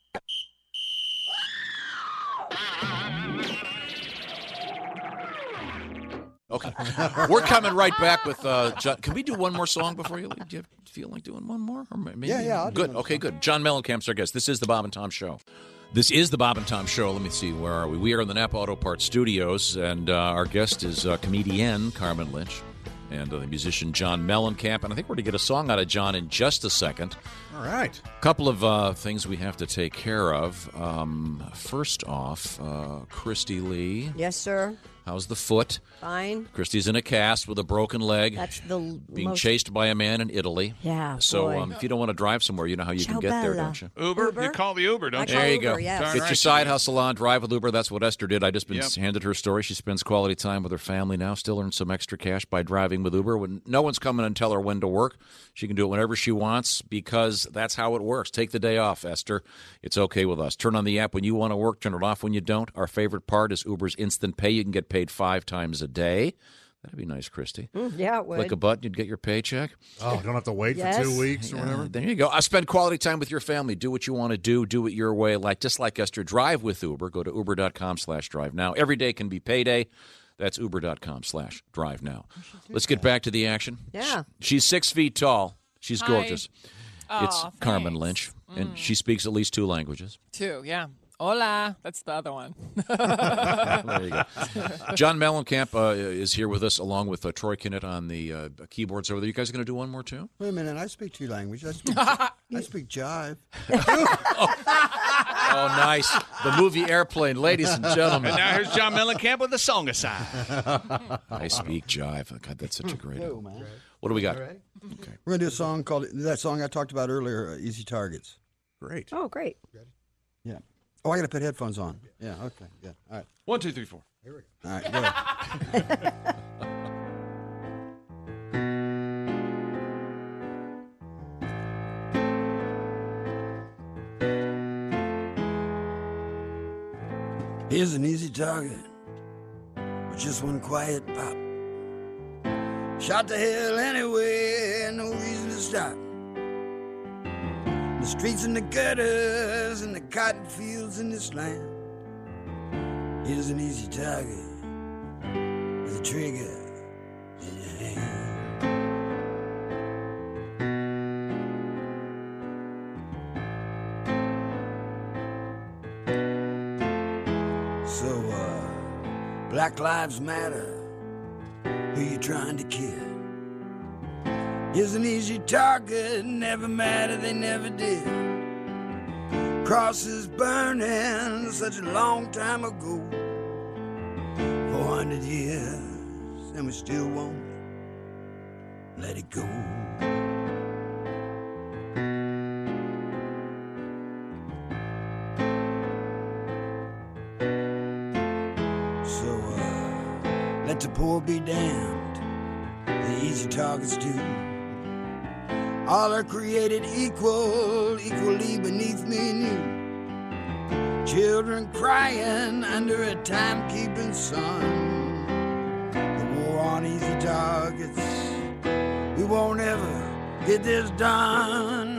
Okay. We're coming right back with uh, John. Can we do one more song before you leave? Do you feel like doing one more? Or maybe? Yeah, yeah, I'll do Good. another Okay, good. John Mellencamp's our guest. This is the Bob and Tom Show. This is the Bob and Tom Show. Let me see. Where are we? We are in the Napa Auto Parts Studios, and uh, our guest is uh, comedian Carmen Lynch and uh, the musician John Mellencamp. And I think we're going to get a song out of John in just a second. All right. A couple of uh, things we have to take care of. Um, first off, uh, Christy Lee. Yes, sir. How's the foot? Fine. Christy's in a cast with a broken leg. That's the l- being most... chased by a man in Italy. Yeah, So boy. um, if you don't want to drive somewhere, you know how you Ciao, can get there, Bella. don't you? Uber? Uber? You call the Uber, don't I you? call There you go. Uber, yes. Turn Get right your to side me. hustle on, drive with Uber. That's what Esther did. I just been Yep. handed her story. She spends quality time with her family now, still earns some extra cash by driving with Uber. When no one's coming and tell her when to work, she can do it whenever she wants because that's how it works. Take the day off, Esther. It's okay with us. Turn on the app when you want to work, turn it off when you don't. Our favorite part is Uber's instant pay. You can get paid five times a day. That'd be nice, Christy. Mm, yeah, it would. Click a button, you'd get your paycheck. Oh, don't have to wait Yes. for two weeks or Yeah, whatever. there you go. I spend quality time with your family. Do what you want to do. Do it your way. Like just like Esther, drive with Uber. Go to uber.com slash drive now. Every day can be payday. That's uber.com slash drive now. Let's get back to the action. Yeah. She's six feet tall. She's Hi. gorgeous. Aw, it's Carmen thanks. Lynch, and she speaks at least two languages. Two, yeah. Hola. That's the other one. There you go. John Mellencamp uh, is here with us, along with uh, Troy Kinnett on the uh, keyboards over there. You guys going to do one more, too? wait a minute. I speak two languages. I speak, I speak jive. Oh, nice. The movie Airplane, ladies and gentlemen. And now here's John Mellencamp with a song aside. I speak jive. Oh, God, that's such a great Whoa, album. man. What do we got? We're gonna do a song called that song I talked about earlier, uh, "Easy Targets." Great. Oh, great. Yeah. Oh, I got to put headphones on. Yeah. Okay. Yeah. All right. One, two, three, four. All right. Go. Here's an easy target with just one quiet pop. Shot to hell anyway, no reason to stop. The streets and the gutters and the cotton fields in this land. Here's an easy target with a trigger in your hand. So, uh, Black Lives Matter. Who you trying to kill? Is an easy target, never matter, they never did. Crosses burning such a long time ago. Four hundred years, and we still won't let it go. So, uh, let the poor be damned, the easy targets do. All are created equal, equally beneath me and you. Children crying under a timekeeping sun. The war on easy targets, we won't ever get this done.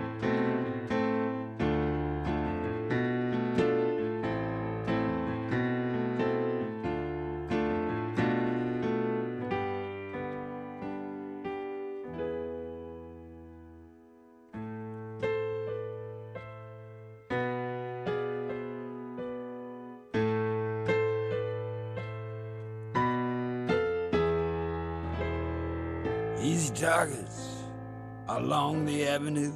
Easy targets along the avenue.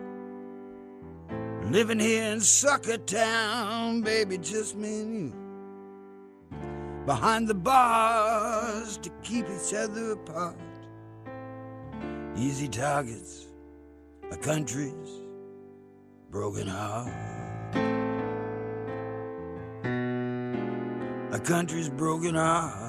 Living here in Sucker Town, baby, just me and you. Behind the bars to keep each other apart. Easy targets, a country's broken heart. A country's broken heart.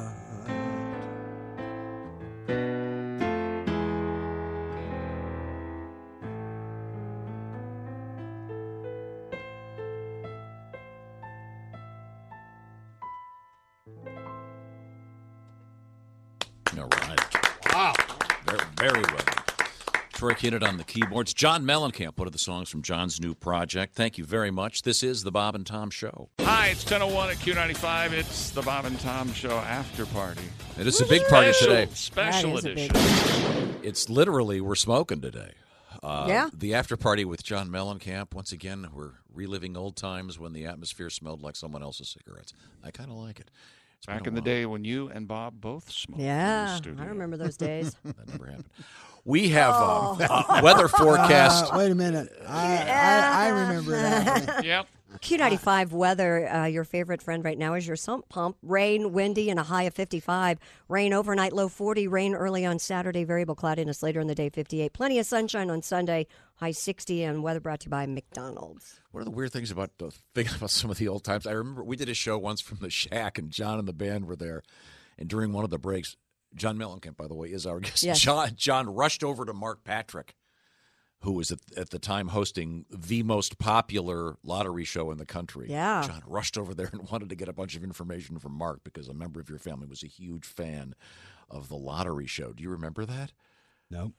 All right. Wow. Very, very well. Troy Keenan on the keyboards. John Mellencamp, one of the songs from John's new project. Thank you very much. This is the Bob and Tom Show. Hi, it's ten oh one at Q ninety-five. It's the Bob and Tom Show after party. It is a big party Special- today. Special That is a big edition. It's literally, we're smoking today. Uh, Yeah. The after party with John Mellencamp. Once again, we're reliving old times when the atmosphere smelled like someone else's cigarettes. I kind of like it. It's been Back a in the while. day when you and Bob both smoked in the Yeah, studio. I remember those days. That never happened. We have Oh. um, uh, weather forecast. Uh, wait a minute. I, I, I remember that. Yep. Q ninety-five weather, uh, your favorite friend right now is your sump pump. Rain, windy, and a high of fifty-five. Rain overnight, low forty. Rain early on Saturday, variable cloudiness later in the day, fifty-eight. Plenty of sunshine on Sunday, high sixty. And weather brought to you by McDonald's. One of the weird things about the thinking about some of the old times, I remember we did a show once from the Shack, and John and the band were there. And during one of the breaks, John Mellencamp, by the way, is our guest. Yes. John John rushed over to Mark Patrick, who was at, at the time hosting the most popular lottery show in the country. Yeah. John rushed over there and wanted to get a bunch of information from Mark because a member of your family was a huge fan of the lottery show. Do you remember that? Nope.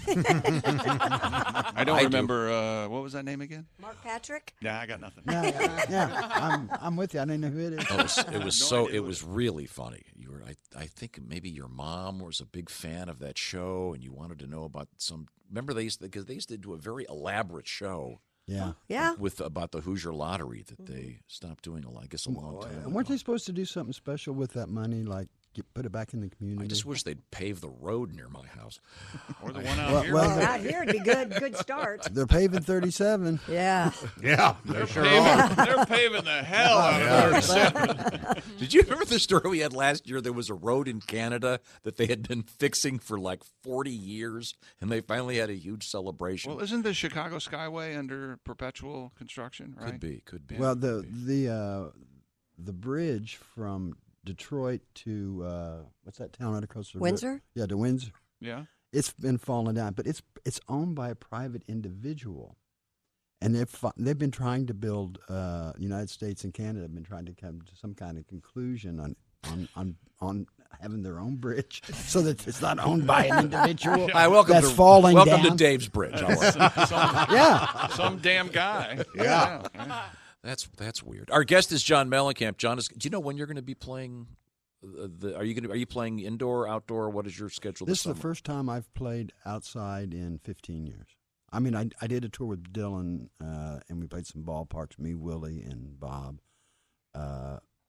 I don't I do. remember, uh, what was that name again? Mark Patrick? Yeah, I got nothing. Yeah, yeah, I'm, I'm with you. I didn't know who it is. It was, it was No so. idea It what was really funny. You were. I. I think maybe your mom was a big fan of that show, and you wanted to know about some. Remember they used because they used to do a very elaborate show. Yeah. Yeah. With about the Hoosier Lottery that they stopped doing. A lot, I guess a long time ago. Weren't they supposed to do something special with that money, like get, put it back in the community? I just wish they'd pave the road near my house. Or the one out Well- here. well, Oh, out here would be good. Good start. They're paving thirty-seven. Yeah. Yeah, they're, they sure paving, are. they're paving the hell out of thirty-seven. Did you remember the story we had last year? There was a road in Canada that they had been fixing for like forty years, and they finally had a huge celebration. Well, isn't the Chicago Skyway under perpetual construction, right? Could be, could be. Well, the the uh, the bridge from Detroit to uh, what's that town right across the river? Windsor? Yeah, to Windsor. Yeah. It's been falling down, but it's it's owned by a private individual, and they've fi- they've been trying to build. Uh, the United States and Canada have been trying to come to some kind of conclusion on on on, on having their own bridge, so that it's not owned by an individual. Hi, welcome that's to falling welcome down. to Dave's Bridge. How are you? some, some, Yeah. some damn guy. Yeah. yeah. That's that's weird. Our guest is John Mellencamp. John, is, do you know when you're going to be playing? uh, The, are you going to are you playing indoor, outdoor? What is your schedule? This This is the summer? first time I've played outside in fifteen years. I mean, I, I did a tour with Dylan, uh, and we played some ballparks, me, Willie, and Bob. Uh,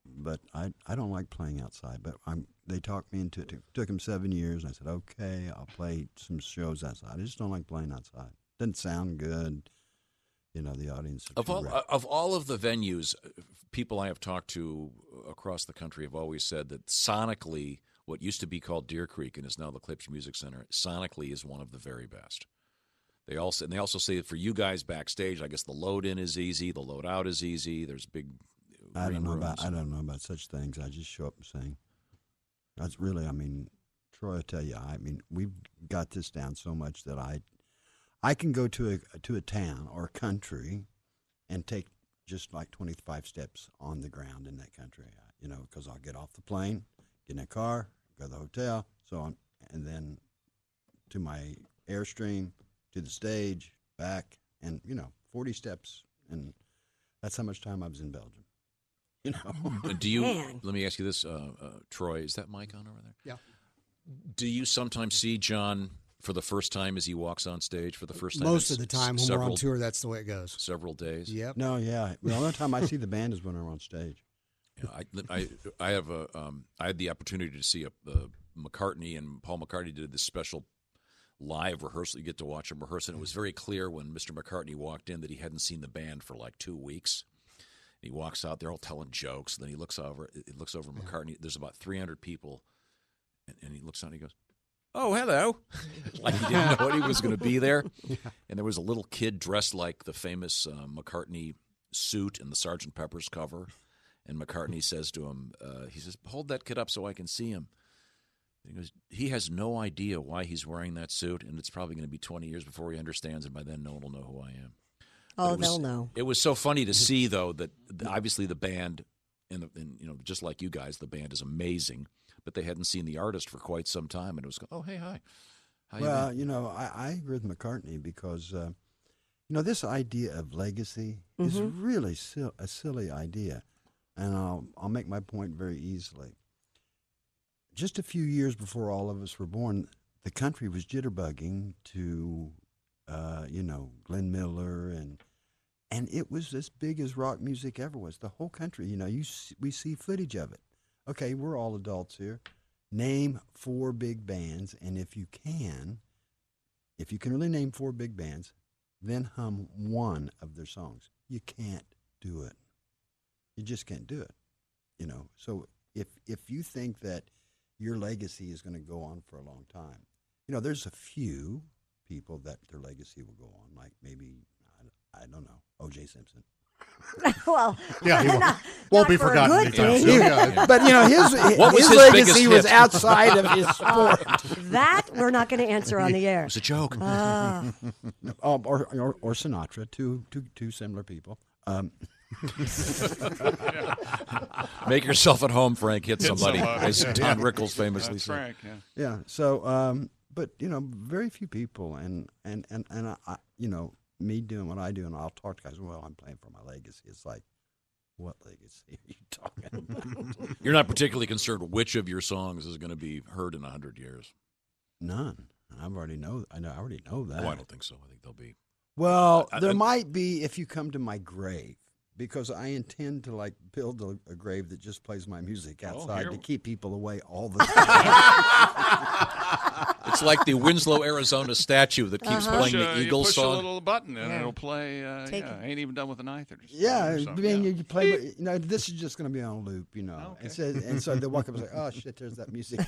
but I I don't like playing outside. But I'm they talked me into it. It took them seven years. I said, okay, I'll play some shows outside. I just don't like playing outside. Doesn't sound good. You know, the audience. Of all, of all of the venues, people I have talked to across the country have always said that sonically, what used to be called Deer Creek and is now the Klipsch Music Center, sonically is one of the very best. They also and they also say that for you guys backstage, I guess the load in is easy, the load out is easy. There's big. I don't know about I don't know about such things. I just show up and sing. That's really, I mean, Troy, I tell you, I mean, we've got this down so much that I, I can go to a to a town or a country, and take just like twenty-five steps on the ground in that country. You know, because I'll get off the plane, get in a car, go to the hotel, so on, and then to my Airstream, to the stage, back, and you know, forty steps, and that's how much time I was in Belgium. You know, do you? Man. Let me ask you this, uh, uh, Troy. Is that mic on over there? Yeah. Do you sometimes see John for the first time as he walks on stage for the first time? Most of the time s- when several, we're on tour, that's the way it goes. Several days. Yep. No, yeah. The only time I see the band is when I'm on stage. Yeah, I, I, I have a, um, I had the opportunity to see a, a McCartney and Paul McCartney did this special live rehearsal. You get to watch them rehearse, and it was very clear when Mister McCartney walked in that he hadn't seen the band for like two weeks. He walks out, they're all telling jokes. And then he looks over, he looks over yeah. McCartney. There's about three hundred people, and, and he looks out and he goes, "Oh, hello!" Like he didn't know what he was going to be there. Yeah. And there was a little kid dressed like the famous uh, McCartney suit in the Sergeant Pepper's cover. And McCartney says to him, uh, he says, "Hold that kid up so I can see him." And he goes, "He has no idea why he's wearing that suit, and it's probably going to be twenty years before he understands, and by then no one will know who I am." Oh, was, they'll know. It was so funny to see, though, that obviously the band, and, the, and you know, just like you guys, the band is amazing, but they hadn't seen the artist for quite some time, and it was, "Oh, hey, hi." How well, you, you know, I, I agree with McCartney because, uh, you know, this idea of legacy mm-hmm. is really sil- a silly idea, and I'll I'll make my point very easily. Just a few years before all of us were born, the country was jitterbugging to, uh, you know, Glenn Miller and. And it was as big as rock music ever was. The whole country, you know, you see, we see footage of it. Okay, we're all adults here. Name four big bands, and if you can, if you can really name four big bands, then hum one of their songs. You can't do it. You just can't do it. You know, so if if you think that your legacy is going to go on for a long time, you know, there's a few people that their legacy will go on, like maybe. I don't know, O J Simpson. well, yeah, he won't, not, won't not be forgotten anytime soon. Yeah. But you know, his what his, was his legacy was hit? outside of his sport. Uh, that we're not going to answer on the air. It was a joke. Uh. um, or, or or Sinatra, two two two similar people. Um. Make yourself at home, Frank. Hit Hit somebody, somebody. as Yeah. Don Rickles famously That's said. Frank, yeah. Yeah. So, um, but you know, very few people, and and and and I, I, you know. Me doing what I do, and I'll talk to guys. Well, I'm playing for my legacy. It's like, what legacy are you talking about? You're not particularly concerned which of your songs is going to be heard in a hundred years. None. I've already know. I know. I already know that. Oh, I don't think so. I think they'll be. Well, I, I, there I, might be if you come to my grave, because I intend to like build a, a grave that just plays my music outside oh, to keep people away all the time. It's like the Winslow, Arizona statue that keeps Uh-huh. playing Push a- the Eagles you push song. a little button and Yeah. it'll play. Uh, Take yeah, it. ain't even done with the ninth or Yeah, or I something, mean, yeah. you play, but, you know, this is just going to be on a loop, you know. Okay. And, so, and so they walk up and say, "Oh shit, there's that music."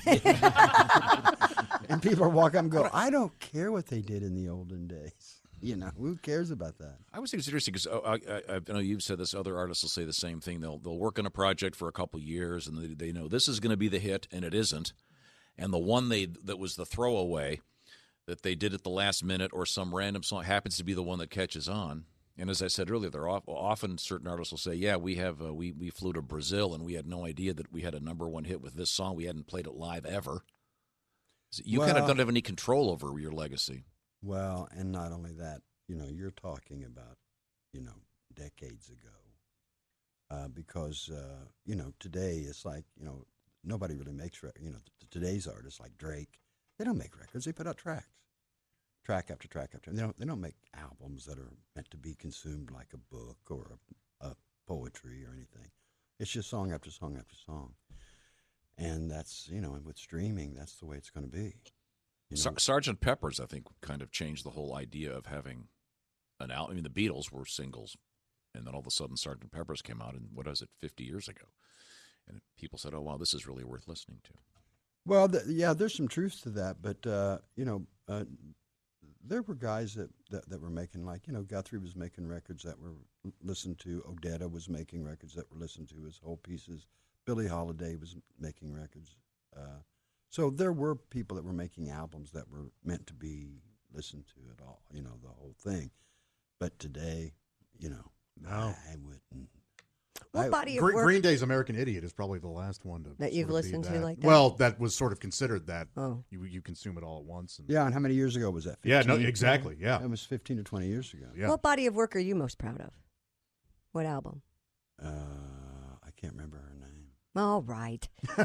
And people walk up and go, "I don't care what they did in the olden days." You know, who cares about that? I always think it's interesting because oh, I, I, I know you've said this. Other artists will say the same thing. They'll they'll work on a project for a couple years, and they, they know this is going to be the hit, and it isn't. And the one they that was the throwaway that they did at the last minute, or some random song happens to be the one that catches on. And as I said earlier, there are often certain artists will say, "Yeah, we have uh, we we flew to Brazil, and we had no idea that we had a number one hit with this song. We hadn't played it live ever." So you Well, kind of don't have any control over your legacy. Well, and not only that, you know, you're talking about, you know, decades ago, uh, because uh, you know, today it's like, you know, nobody really makes rec- you know t- today's artists like Drake, they don't make records, they put out tracks, track after track after. They don't they don't make albums that are meant to be consumed like a book or a, a poetry or anything. It's just song after song after song. And that's, you know, and with streaming, that's the way it's going to be. You know? Sar- Sergeant Pepper's, I think, kind of changed the whole idea of having an album. I mean, the Beatles were singles, and then all of a sudden Sergeant Pepper's came out, and what is it, fifty years ago? And people said, oh, wow, this is really worth listening to. Well, th- yeah, there's some truth to that, but, uh, you know, uh, there were guys that, that, that were making, like, you know, Guthrie was making records that were listened to. Odetta was making records that were listened to as whole pieces. Billie Holiday was making records. Uh, so there were people that were making albums that were meant to be listened to at all, you know, the whole thing. But today, you know, no. I wouldn't. What I, body of Green, work Green Day's American Idiot is probably the last one to that you've sort of be listened to that. like that? Well, that was sort of considered that. Oh. You you consume it all at once. And Yeah, and how many years ago was that? Yeah, no, fifteen? exactly, yeah. That was fifteen or twenty years ago. Yeah. What body of work are you most proud of? What album? Uh, I can't remember her name. All right.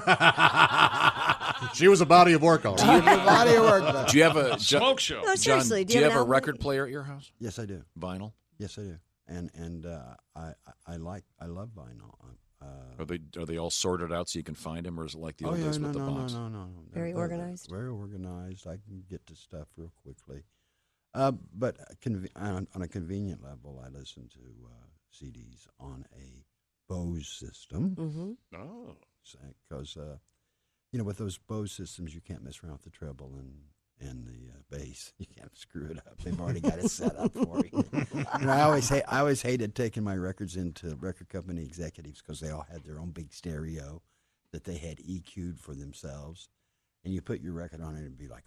She was a body of work, all Do right. you, A body of work. do you have a Smoke show. No, John, seriously, do you have, an a album? record player at your house? Yes, I do. Vinyl? Yes, I do. And and uh, I I- I like I love vinyl. Uh, Are they are they all sorted out so you can find them, or is it like the oh old yeah, days no, with the no, box? no, no, no. Very They're- they're organized? Very organized. I can get to stuff real quickly. Uh, but conve- on, on a convenient level, I listen to uh, C Ds on a Bose system. Mm-hmm. Oh. Because, uh, you know, with those Bose systems, you can't mess around with the treble and, and the uh, bass. You can't screw it up. They've already got it set up for you. You know, I always ha- I always hated taking my records into record company executives because they all had their own big stereo that they had E Q'd for themselves. And you put your record on it and it'd be like,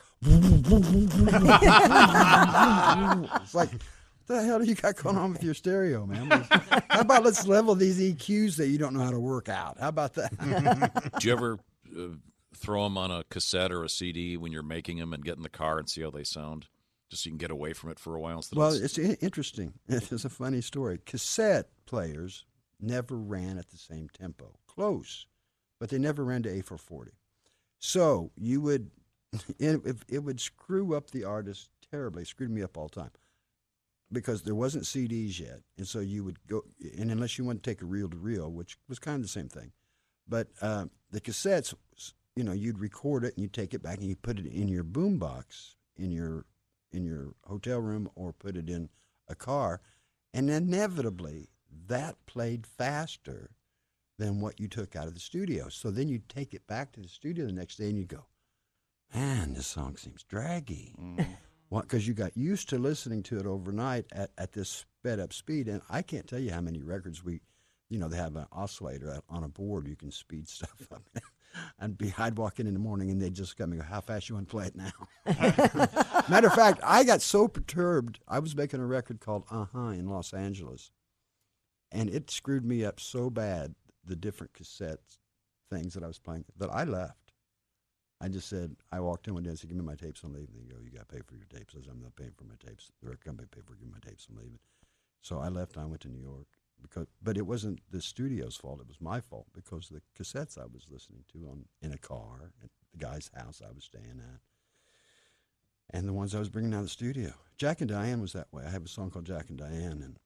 it's like, what the hell do you got going on with your stereo, man? How about let's level these E Qs that you don't know how to work out? How about that? Do you ever uh, throw them on a cassette or a C D when you're making them and get in the car and see how they sound, just so you can get away from it for a while? Instead Well, of it's i- interesting. It's a funny story. Cassette players never ran at the same tempo. Close, but they never ran to A four forty. So you would, it, it, it would screw up the artist terribly. It screwed me up all the time because there wasn't C Ds yet, and so you would go, and unless you want to take a reel to reel, which was kind of the same thing, but uh, the cassettes, you know, you'd record it and you'd take it back and you put it in your boom box in your in your hotel room or put it in a car, and inevitably that played faster than what you took out of the studio. So then you'd take it back to the studio the next day and you'd go, man, this song seems draggy. Mm. Well, because you got used to listening to it overnight at, at this sped up speed. And I can't tell you how many records we, you know, they have an oscillator on a board. You can speed stuff up. And be, I'd walk in in the morning and they'd just come and go, how fast you want to play it now? Matter of fact, I got so perturbed. I was making a record called Uh-huh in Los Angeles. And it screwed me up so bad, the different cassette things that I was playing, that I left. I just said, I walked in one day and said, give me my tapes, I'm leaving. They go, you got to pay for your tapes. I said, I'm not paying for my tapes. The record company paid for it, give me my tapes, I'm leaving. So I left, I went to New York. because, But it wasn't the studio's fault, it was my fault, because the cassettes I was listening to on in a car at the guy's house I was staying at, and the ones I was bringing out of the studio. Jack and Diane was that way. I have a song called Jack and Diane, and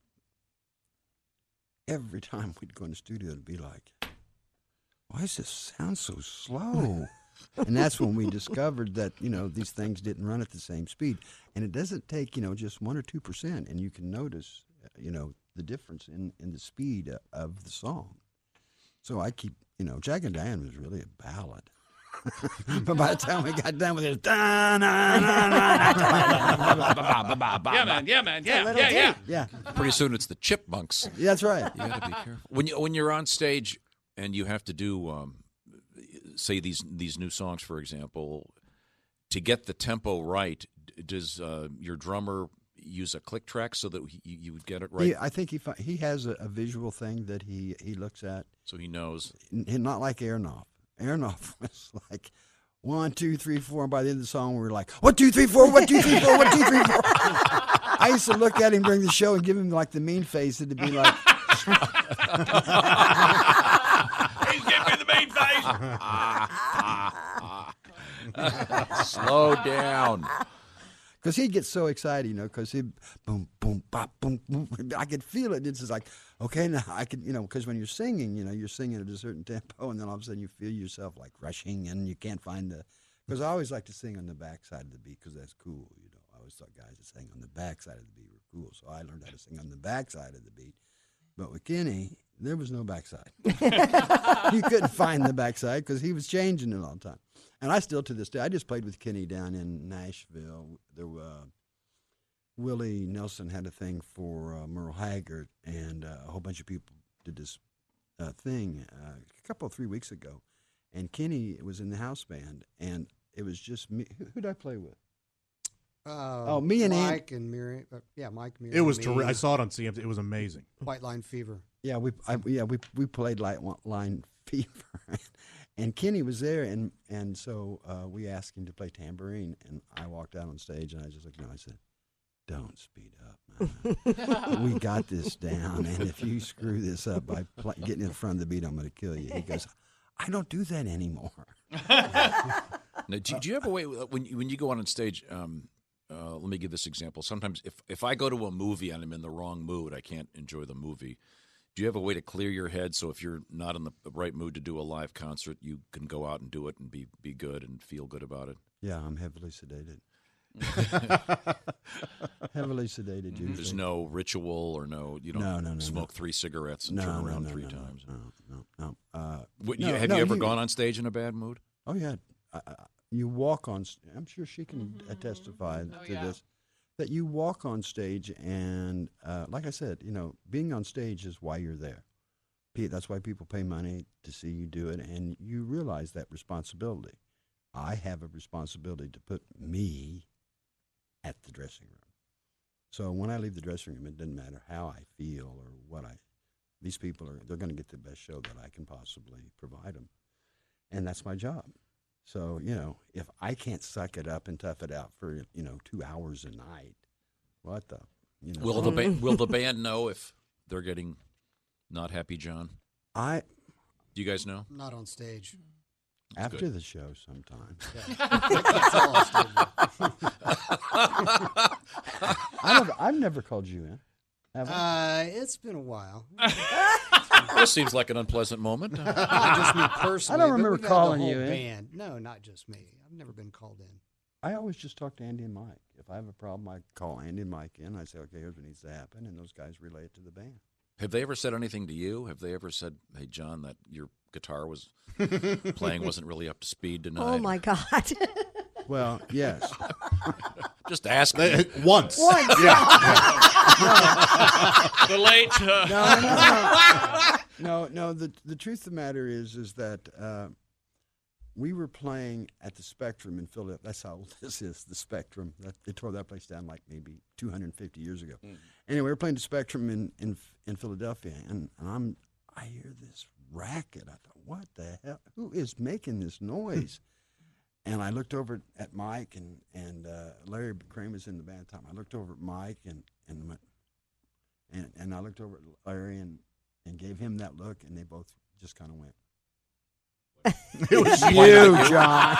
every time we'd go in the studio, it'd be like, why does this sound so slow? And that's when we discovered that, you know, these things didn't run at the same speed. And it doesn't take, you know, just one or two percent, and you can notice, you know, the difference in, in the speed of the song. So I keep, you know, Jack and Diane was really a ballad. But by the time we got done with it, yeah, man, yeah, man, yeah, yeah, yeah. Yeah. Pretty soon it's the Chipmunks. Yeah, that's right. You got to be careful when you when you're on stage and you have to do, um, say these these new songs, for example, to get the tempo right. Does uh, your drummer use a click track so that you, you would get it right? He, I think he fi- he has a, a visual thing that he, he looks at. So he knows. N- not like Aronoff. Aronoff was like one, two, three, four, and by the end of the song we were like one, two, three, four, one, two, three, four, one, two, three, four. I used to look at him during the show and give him like the mean face, and it'd be like, He's giving me the main face. Slow down. Because he'd get so excited, you know, because he'd boom, boom, bop, boom, boom. I could feel it. It's just like, okay, now I could, you know, because when you're singing, you know, you're singing at a certain tempo, and then all of a sudden you feel yourself like rushing, and you can't find the, because I always like to sing on the backside of the beat because that's cool, you know. I always thought guys that sang on the backside of the beat were cool, so I learned how to sing on the backside of the beat. But with Kenny, there was no backside. You couldn't find the backside because he was changing it all the time. And I still, to this day, I just played with Kenny down in Nashville. There were, uh, Willie Nelson had a thing for uh, Merle Haggard, and uh, a whole bunch of people did this uh, thing uh, a couple, three weeks ago. And Kenny was in the house band, and it was just me. Who did I play with? Uh, oh, me and Mike and Miriam. Uh, yeah, Mike. Miriam, It was me. terrific. I saw it on C M T. It was amazing. White Line Fever. Yeah, we I, yeah we we played Light Line Fever, and Kenny was there, and and so uh, we asked him to play tambourine, and I walked out on stage, and I just looked at him, I said, "Don't speed up, man. We got this down, and if you screw this up by pl- getting in front of the beat, I'm going to kill you." He goes, "I don't do that anymore." Now, do, do you have a way when you, when you go on on stage? Um, uh, let me give this example. Sometimes, if if I go to a movie and I'm in the wrong mood, I can't enjoy the movie. Do you have a way to clear your head so if you're not in the right mood to do a live concert, you can go out and do it and be be good and feel good about it? Yeah, I'm heavily sedated. Heavily sedated. Usually. There's no ritual or no. You don't no, no, no, smoke no. three cigarettes and no, turn no, around no, three no, times. No, no, no. Uh, what, no you, have no, you ever you, gone on stage in a bad mood? Oh yeah, I, I, you walk on. I'm sure she can mm-hmm. testify oh, to yeah. this. That you walk on stage, and uh, like I said, you know, being on stage is why you're there. That's why people pay money to see you do it, and you realize that responsibility. I have a responsibility to put me at the dressing room. So when I leave the dressing room, it doesn't matter how I feel or what I. These people are they're going to get the best show that I can possibly provide them, and that's my job. So you know, if I can't suck it up and tough it out for you know two hours a night, what the you know? Will the ba- will the band know if they're getting not happy, John? I. Do you guys know? Not on stage. That's After good. the show, sometime. I never, I've never called you in. Have I? Uh, it's been a while. This seems like an unpleasant moment. Not just me personally. I don't remember but we've calling had the you whole in. band. No, not just me. I've never been called in. I always just talk to Andy and Mike. If I have a problem, I call Andy and Mike in. I say, okay, here's what needs to happen, and those guys relay it to the band. Have they ever said anything to you? Have they ever said, "Hey, John, that your guitar was playing wasn't really up to speed tonight"? Oh my God! Well, yes. Just ask They, me. once. Once. Yeah. The late. Uh, No, no, no. No, no. The the truth of the matter is, is that uh, we were playing at the Spectrum in Philadelphia. That's how old this is. The Spectrum. That, they tore that place down like maybe two hundred fifty years ago. Mm. Anyway, we were playing the Spectrum in in, in Philadelphia, and, and I'm I hear this racket. I thought, what the hell? Who is making this noise? And I looked over at Mike, and and uh, Larry Crane was in the band at the time. I looked over at Mike, and and went, and and I looked over at Larry, and, and gave him that look, and they both just kind of went. It was you, John.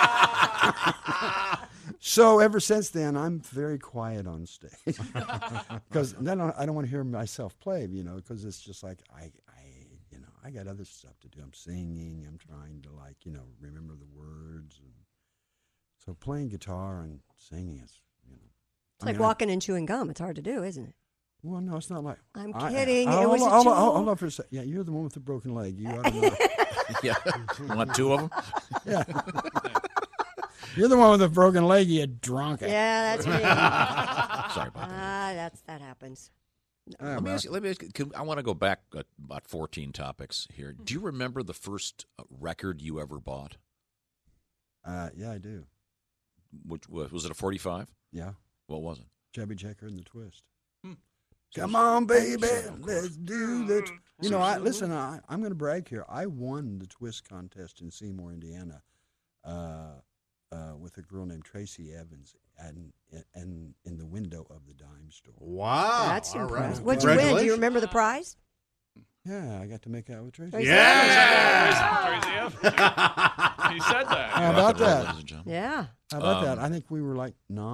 So ever since then, I'm very quiet on stage because then I don't want to hear myself play, you know, because it's just like I, I, you know, I got other stuff to do. I'm singing. I'm trying to like, you know, remember the words. And so playing guitar and singing is, you know. It's like walking and chewing gum. It's hard to do, isn't it? Well, no, it's not like. I'm I, kidding. I, I, it was hold, a hold, joke. hold, hold on for a second. Yeah, you're the one with the broken leg. You ought to know. Yeah, want two of them? Yeah. You're the one with the broken leg, you drunk. Yeah, that's me. Sorry about that. Ah, that's that happens. All Let me right. ask you. Let me ask you can, I want to go back uh, about fourteen topics here. Do you remember the first uh, record you ever bought? Uh, yeah, I do. Which was, was it a forty-five? Yeah. What was it? Chubby Checker and the Twist. Hmm. Come on, baby, let's do the. T- you know, I listen. I, I'm going to brag here. I won the Twist contest in Seymour, Indiana, uh, uh, with a girl named Tracy Evans, and and in the window of the dime store. Wow. That's all impressive. right. What'd you win? Do you remember the prize? Yeah, I got to make out with Tracy. Tracy yeah. Tracy Evans. He said that. How about Rock and roll, that? ladies and gentlemen. Yeah. How about Um, that? I think we were like nine.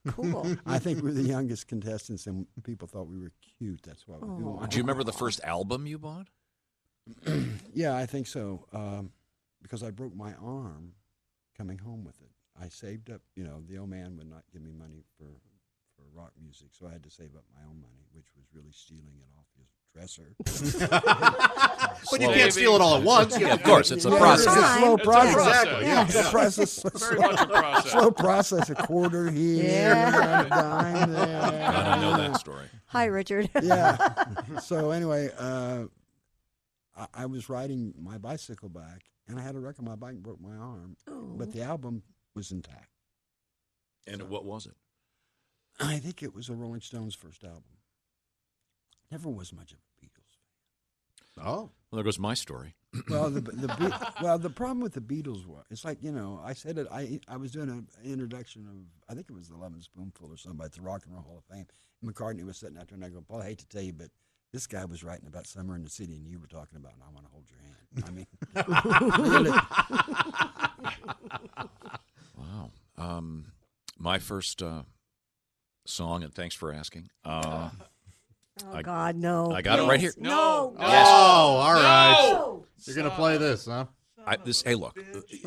Cool. I think we're the youngest contestants, and people thought we were cute. That's why we Aw. won. Do you remember the first album you bought? Yeah, I think so. Um, because I broke my arm coming home with it. I saved up. You know, the old man would not give me money for for rock music, so I had to save up my own money, which was really stealing it off his dresser. But you can't steal it all at once. Yeah, of course, it's a Yeah, process. It's a slow It's a process. process, yeah. It's a process. Very much a process. Slow process. A quarter here, Yeah. a dime there. I don't know that story. Hi, Richard. Yeah. So anyway, uh, I, I was riding my bicycle back, and I had a wreck on my bike and broke my arm, Oh. but the album was intact. And what was it? I think it was a Rolling Stones' first album. Never was much of a Beatles. Oh. Well, there goes my story. Well, the the Be- well the problem with the Beatles was it's like you know I said it I I was doing an introduction of I think it was the Lemon Spoonful or somebody at the Rock and Roll Hall of Fame. McCartney was sitting out there and I go, Paul, I hate to tell you, but this guy was writing about Summer in the City and you were talking about and I Want to Hold Your Hand. I mean, really. Wow. Um, my first uh, song, and thanks for asking. Uh, Oh, I- God, no. I got it right here. No. Oh, Yes. all right. No. You're going to play this, huh? I, this, hey, look.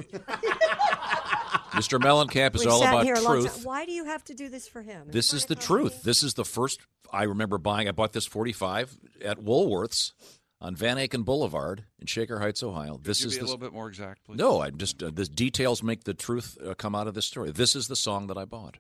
Mister Mellencamp is We've all sat about here a long truth. time. Why do you have to do this for him? This is the truth. This is the first I remember buying. I bought this forty-five at Woolworths on Van Aken Boulevard in Shaker Heights, Ohio. This Could you is be a the, little bit more exact, please? No, I'm just uh, the details make the truth uh, come out of this story. This is the song that I bought.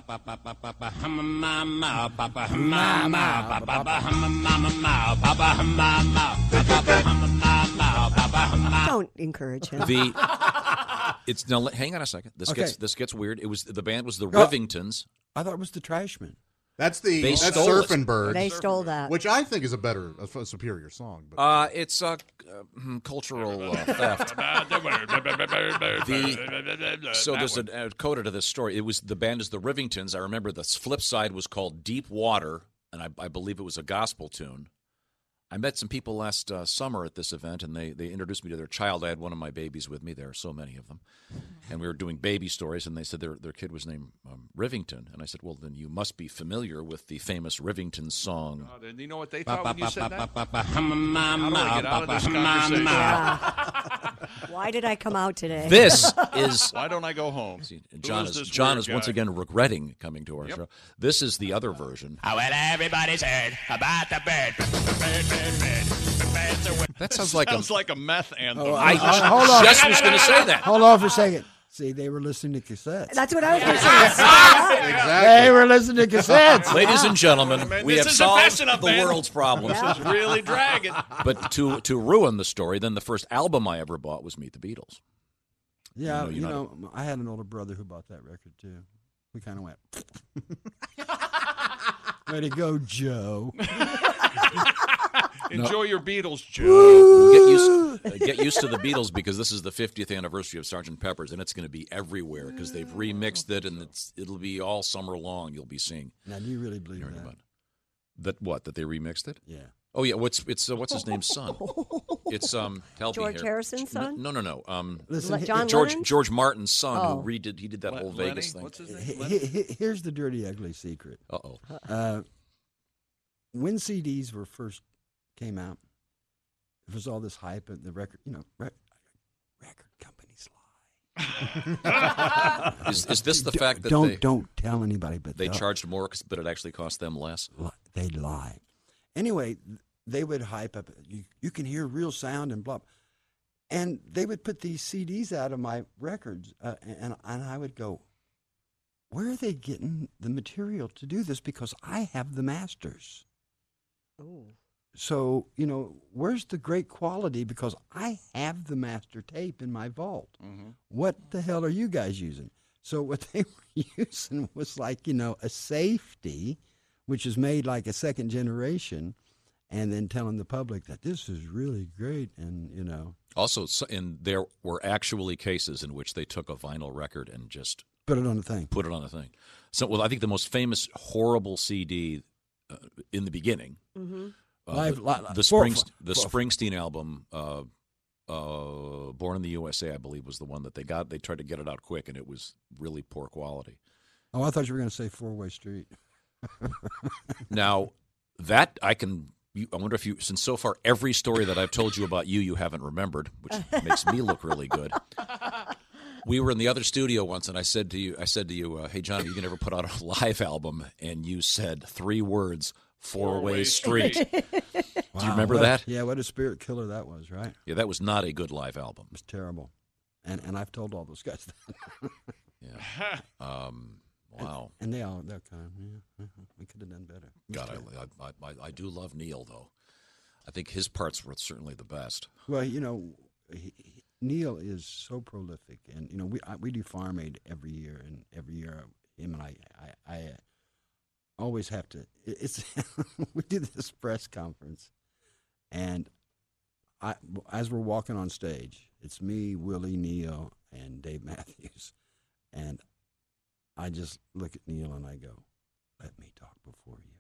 Don't encourage him. The it's now. Hang on a second. This Okay. gets this gets weird. It was the band was the Oh. Rivingtons. I thought it was the Trashmen. That's the They that's stole it. Surfing Bird, They stole that. which I think is a better, a superior song. But Uh, it's a uh, hmm, cultural uh, theft. The, so That there's one. a, a coda to this story. It was the band is the Rivingtons. I remember the flip side was called Deep Water, and I, I believe it was a gospel tune. I met some people last uh, summer at this event, and they, they introduced me to their child. I had one of my babies with me. There are so many of them. And we were doing baby stories, and they said their their kid was named um, Rivington. And I said, well, then you must be familiar with the famous Rivington song. Oh, and you know what they thought when you said that? How do I get out of this conversation? Yeah. Why did I come out today? This is Why don't I go home? See, Who John is is this John weird is once guy? again regretting coming to our Yep. show. This is the other version. Oh, well, everybody's heard about the bird. Bird, bird, bird. The bird's a word. That sounds like Sounds a, like a meth anthem. Oh, I uh, hold on. just was going to say that. Hold on for a second. See, they were listening to cassettes. That's what I was going to say. exactly. They were listening to cassettes. Ladies and gentlemen, Man, we this have isn't solved fast enough, the man. world's problems. This is really dragging. But to to ruin the story, then the first album I ever bought was Meet the Beatles. Yeah, No, you you're know, I had an older brother who bought that record too. We kind of went, way to go, Joe. Enjoy your Beatles, Joe. Get used, uh, get used to the Beatles because this is the fiftieth anniversary of Sergeant Pepper's, and it's going to be everywhere because they've remixed it, and it's, it'll be all summer long. You'll be seeing. Now, do you really believe Hearing that? about it. That what? That they remixed it? Yeah. Oh yeah. What's it's uh, what's his name's son? It's um help me George here. Harrison's son? No, no, no. Um, Listen, Le- he- John George Lennon's? George Martin's son Oh. who redid he did that Le- whole Lenny? Vegas thing. What's his he- name? he- he- here's the dirty, ugly secret. Uh oh. Uh, when C Ds were first came out, there was all this hype and the record, you know, rec- record companies lie. Is, is this the D- fact that don't they don't tell anybody, but they they'll- charged more, but it actually cost them less? li- they lie. Anyway, they would hype up. You, you can hear real sound and blah. And they would put these C Ds out of my records, uh, and and I would go, where are they getting the material to do this? Because I have the masters. Ooh. So, you know, where's the great quality? Because I have the master tape in my vault. Mm-hmm. What the hell are you guys using? So what they were using was like, you know, a safety, which is made like a second generation, and then telling the public that this is really great, and, you know. Also, so- and there were actually cases in which they took a vinyl record and just Put it on the thing. put it on a thing. So, well, I think the most famous horrible C D uh, in the beginning, Mm-hmm. uh, Live- the, li- the, four- Springs- the four- Springsteen album, uh, uh, Born in the U S A, I believe, was the one that they got. They tried to get it out quick, and it was really poor quality. Oh, I thought you were going to say four-way street. Now, that I can. You, I wonder if you, since so far every story that I've told you about you, you haven't remembered, which makes me look really good. We were in the other studio once, and I said to you, I said to you, uh, "Hey, John, you can never put out a live album," and you said three words: four-way street. Wow, Do you remember what, that? Yeah, what a spirit killer that was, right? Yeah, that was not a good live album. It was terrible, and and I've told all those guys that. Yeah. Um, wow. And, and they all they're kind of yeah, we could have done better. God, I, I, I, I do love Neil though. I think his parts were certainly the best. Well, you know, he, he, Neil is so prolific, and you know we I, we do Farm Aid every year, and every year him and I I, I always have to. It's we do this press conference, and I as we're walking on stage, it's me, Willie, Neil, and Dave Matthews, and I just look at Neil and I go, "Let me talk before you,"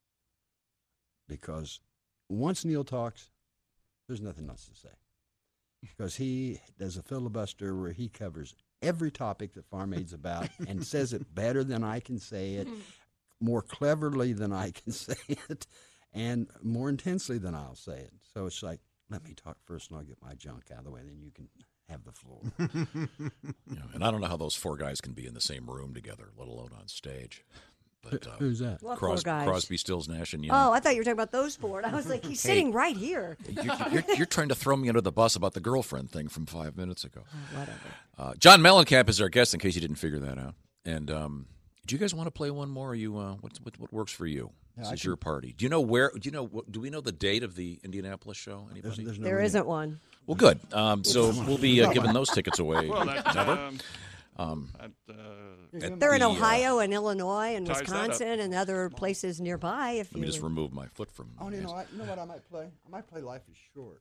because once Neil talks, there's nothing else to say. Because he does a filibuster where he covers every topic that Farm Aid's about and says it better than I can say it, more cleverly than I can say it, and more intensely than I'll say it. So it's like, let me talk first and I'll get my junk out of the way, then you can have the floor. Yeah, and I don't know how those four guys can be in the same room together, let alone on stage. But, uh, Who's that? What Cros- four guys? Crosby, Stills, Nash, and Young. Oh, I thought you were talking about those four. I was like, he's Hey. sitting right here. You're, you're, you're trying to throw me under the bus about the girlfriend thing from five minutes ago. Oh, whatever. Uh, John Mellencamp is our guest, in case you didn't figure that out. And um, do you guys want to play one more? Or you uh, what, what what works for you? Yeah, this I is can- your party. Do you know where? Do you know? what- Do we know the date of the Indianapolis show? Anybody? There's, there's no There way. isn't one. Well, good. Um, so we'll be uh, giving those tickets away. Well, that, Never. um, Um, that, uh, at They're in the, uh, Ohio and Illinois and ties that up. Wisconsin and other places nearby. If Let you me just remove my foot from. Oh, you know, I, you know what I might play? I might play Life is Short.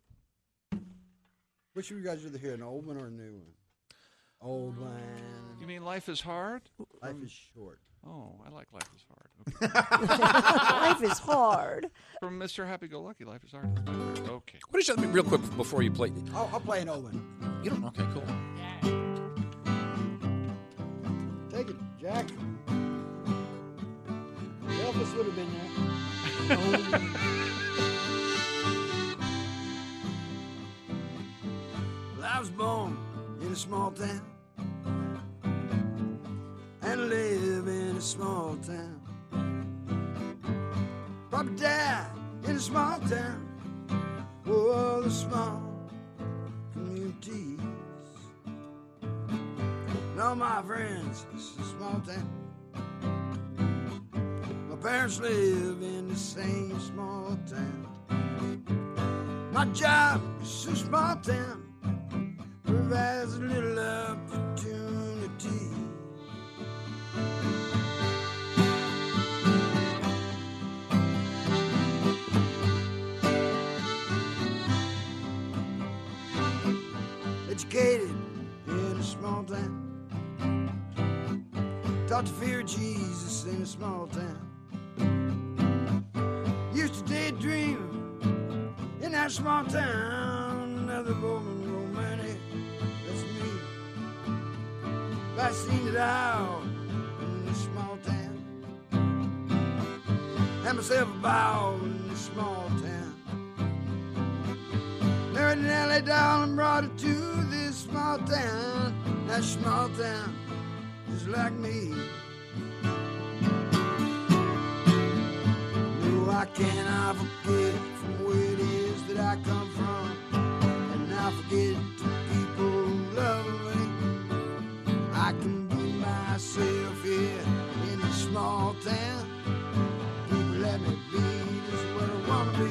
Which of you guys rather hear, an old one or a new one? Old one. You mean Life is Hard? Life is Short. Oh, I like Life is Hard. Okay. Life is hard. From Mister Happy-Go-Lucky, Life is Hard. Okay. What is that? Real quick before you play. I'll, I'll play an old one. You don't. Okay, cool. Take it, Jack. Elvis would have been there. Well, I was born in a small town and live in a small town. Papa died in a small town. Oh, the small communities. And all my friends, it's a small town. My parents live in the same small town. My job is a small town. Provides a little opportunity. Educated in a small town. Taught to fear Jesus in a small town. Used to daydream in that small town. Another woman romantic, that's me. I seen it out in this small town. Had myself a bow in this small town. Married an L A doll and brought her to this small town. That small town, just like me. No, I cannot forget from where it is that I come from. And I forget the people who love me. I can be myself here in this small town. People let me be, this is what I want to be.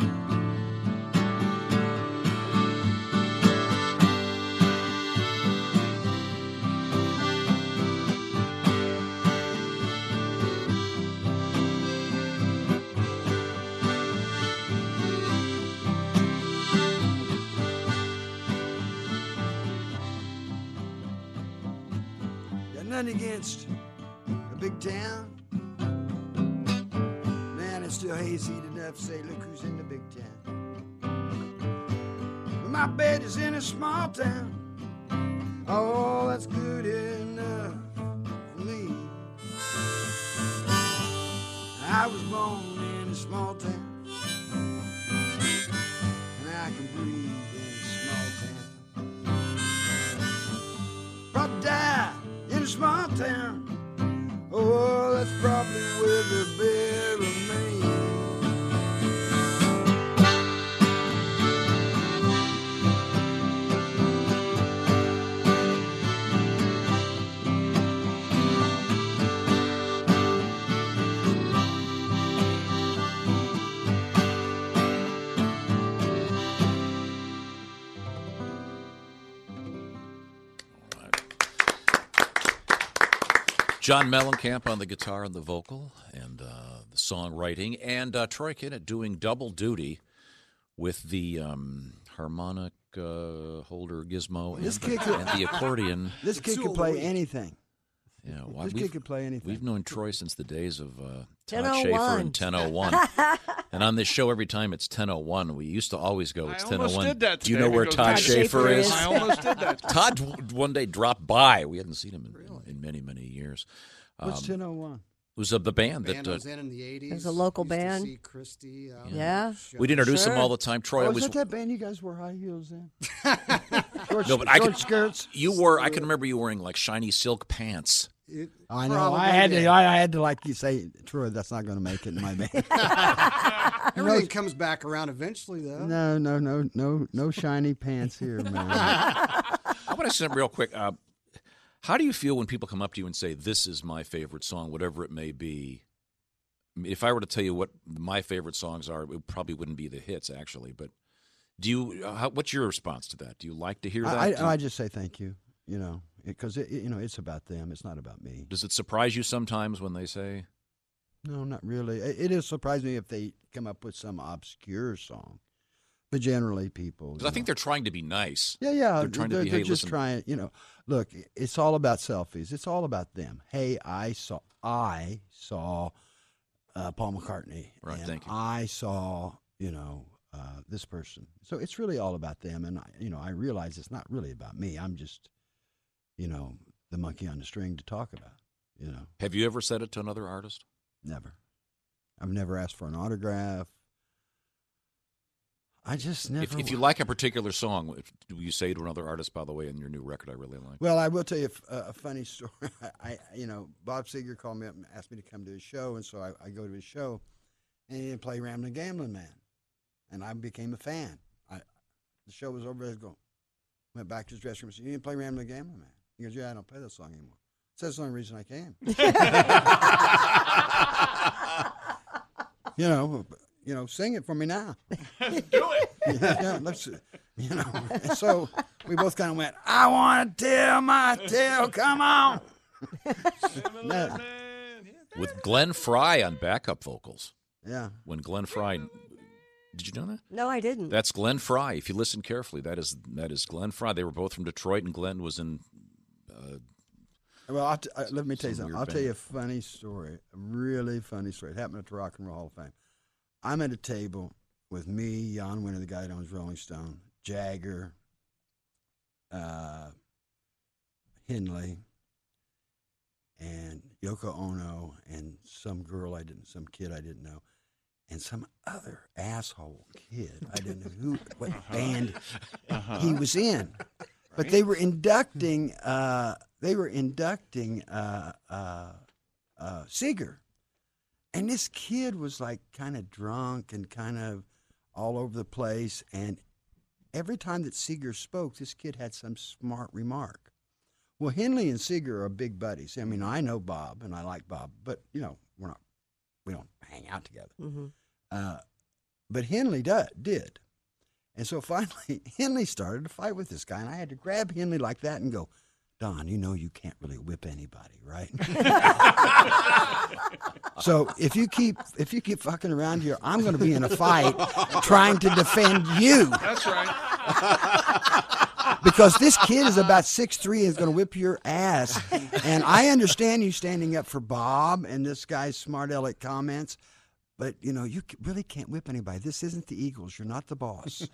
Got nothing against a big town. Man, it's still hazy enough to say, look who's in the big town. But my bed is in a small town. Oh, that's good enough for me. I was born in a small town, and I can breathe in a small town. Probably die in a small town. Oh, that's probably where the bury me. John Mellencamp on the guitar and the vocal and uh, the songwriting, and uh, Troy Kinnett doing double duty with the um, harmonic uh, holder gizmo and, This kid could- and the accordion. This kid can play anything. Yeah, well, This we've- kid could play anything. We've known Troy since the days of uh, ten Todd oh Schaefer one. and ten oh one. And on this show, every time it's ten oh one, we used to always go, it's I ten oh one. almost did that Do you today know where because Todd, Todd Schaefer, Schaefer is? is. I almost did that. Todd w- one day dropped by. We hadn't seen him in, in many, many years. What's Um, ten oh one? It was of the band Band that I uh, was in in the eighties. There's a local Used to band. see Christy. out Yeah. on the we'd introduce Sure. them all the time. Troy Oh, was was that that band you guys wore high heels in? Short, no, but I short could, skirts. You were. I can remember you wearing like shiny silk pants. It I know. probably I had did. to. I had to like you say, Troy. That's not going to make it in my band. Everything comes back around eventually, though. No, no, no, no, no shiny pants here, man. I want to say real quick. Uh, how do you feel when people come up to you and say, "This is my favorite song," whatever it may be? I mean, if I were to tell you what my favorite songs are, it probably wouldn't be the hits, actually. But do you? How, what's your response to that? Do you like to hear that? I, Do you- I, I just say thank you. You know, because it, you know it's about them. It's not about me. Does it surprise you sometimes when they say? No, not really. It, it is surprise me if they come up with some obscure song, but generally people. Because you I think know- they're trying to be nice. Yeah, yeah. They're trying they're, to be. they're Hey, just listen. trying. You know, look, it's all about selfies. It's all about them. Hey, I saw. I saw uh, Paul McCartney. Right, and thank you. I saw. You know, uh, this person. So it's really all about them, and I, you know, I realize it's not really about me. I'm just, you know, the monkey on the string to talk about. You know, Have you ever said it to another artist? never. I've never asked for an autograph. I just never. If, if you like a particular song, if- do you say to another artist, by the way, in your new record, I really like? Well, I will tell you a, a funny story. I, you know, Bob Seger called me up and asked me to come to his show, and so I, I go to his show, and he didn't play Ramblin' Gambling Man, and I became a fan. I, the show was over. I go, went back to his dressing room and said, "You didn't play Ramblin' Gambling Man?" He goes, "Yeah, I don't play that song anymore." So that's the only reason I came. you know, you know, sing it for me now. Do it. yeah, yeah, let's, you know. And so we both kind of went, I want to tell my tale, come on. Yeah. With Glenn Fry on backup vocals. Yeah. When Glenn Fry, did you know that? No, I didn't. That's Glenn Fry. If you listen carefully, that is that is Glenn Fry. They were both from Detroit, and Glenn was in. Uh, Well, I'll t- uh, let me tell you Some something. weird I'll tell you a band. funny story, a really funny story. It happened at the Rock and Roll Hall of Fame. I'm at a table with me, Jan Winter, the guy that owns Rolling Stone, Jagger, uh, Henley, and Yoko Ono, and some girl I didn't, some kid I didn't know, and some other asshole kid I didn't know who, what band he was in. But they were inducting. Uh, they were inducting uh, uh, uh, Seeger, and this kid was like kind of drunk and kind of all over the place. And every time that Seeger spoke, this kid had some smart remark. Well, Henley and Seeger are big buddies. I mean, I know Bob and I like Bob, but you know, we're not. We don't hang out together. Mm-hmm. Uh, but Henley did, did. And so finally, Henley started to fight with this guy, and I had to grab Henley like that and go, Don, you know you can't really whip anybody, right? So if you keep if you keep fucking around here, I'm going to be in a fight trying to defend you. That's right. Because this kid is about six three and is going to whip your ass. And I understand you standing up for Bob and this guy's smart aleck comments, but, you know, you c- really can't whip anybody. This isn't the Eagles. You're not the boss.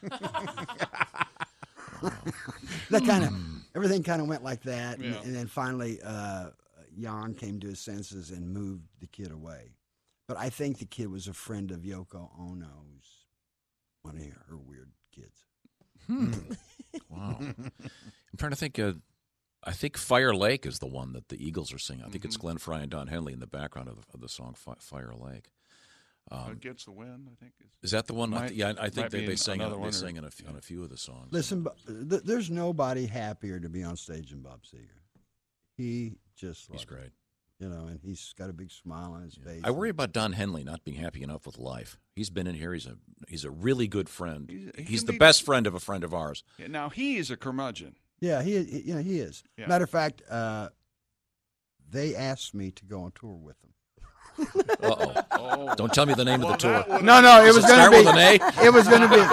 That kind of, everything kind of went like that. And, Yeah. and then finally, uh, Jan came to his senses and moved the kid away. But I think the kid was a friend of Yoko Ono's, one of her weird kids. Hmm. Wow. I'm trying to think. Uh, I think Fire Lake is the one that the Eagles are singing. I think mm-hmm. it's Glenn Frey and Don Henley in the background of the, of the song Fi- Fire Lake. Um, Against the Wind, I think. Is, is that the one? Might, I th- yeah, I think they, they sang, on, they sang on, a few, on a few of the songs. Listen, th- there's nobody happier to be on stage than Bob Seger. He just He's loves great. It. You know, and he's got a big smile on his yeah. face. I worry about Don Henley not being happy enough with life. He's been in here. He's a he's a really good friend. He's, he he's the be, best friend of a friend of ours. Yeah, now, he is a curmudgeon. Yeah, he, he you know, he is. Yeah. Matter of fact, uh, they asked me to go on tour with them. Uh-oh. Oh. Don't tell me the name well, of the tour. No, no, it was going to be. With an A? It was going to be.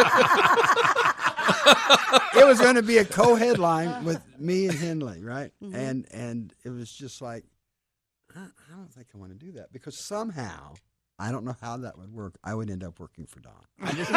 It was going to be a co-headline with me and Henley, right? Mm-hmm. And and it was just like, I, I don't think I want to do that because somehow, I don't know how that would work. I would end up working for Don. I just,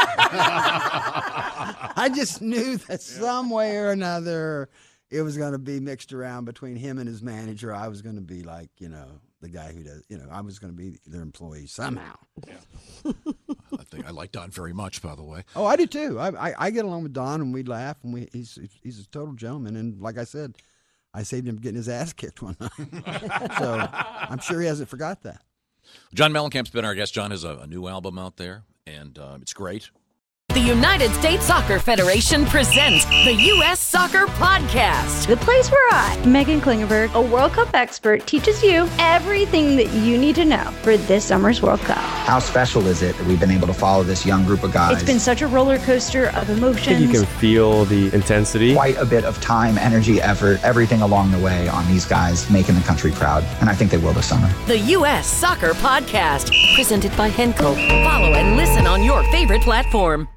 I just knew that some way or another, it was going to be mixed around between him and his manager. I was going to be like, you know, the guy who does, you know, I was going to be their employee somehow. Yeah. I think I like Don very much, by the way. Oh, I do too. I, I I get along with Don, and we laugh, and we he's he's a total gentleman. And like I said, I saved him getting his ass kicked one night, so I'm sure he hasn't forgot that. John Mellencamp's been our guest. John has a, a new album out there, and uh, it's great. The United States Soccer Federation presents the U S Soccer Podcast. The place where I, Megan Klingenberg, a World Cup expert, teaches you everything that you need to know for this summer's World Cup. How special is it that we've been able to follow this young group of guys? It's been such a roller coaster of emotions. I think you can feel the intensity. Quite a bit of time, energy, effort, everything along the way on these guys making the country proud. And I think they will this summer. The U S Soccer Podcast, presented by Henkel. Follow and listen on your favorite platform.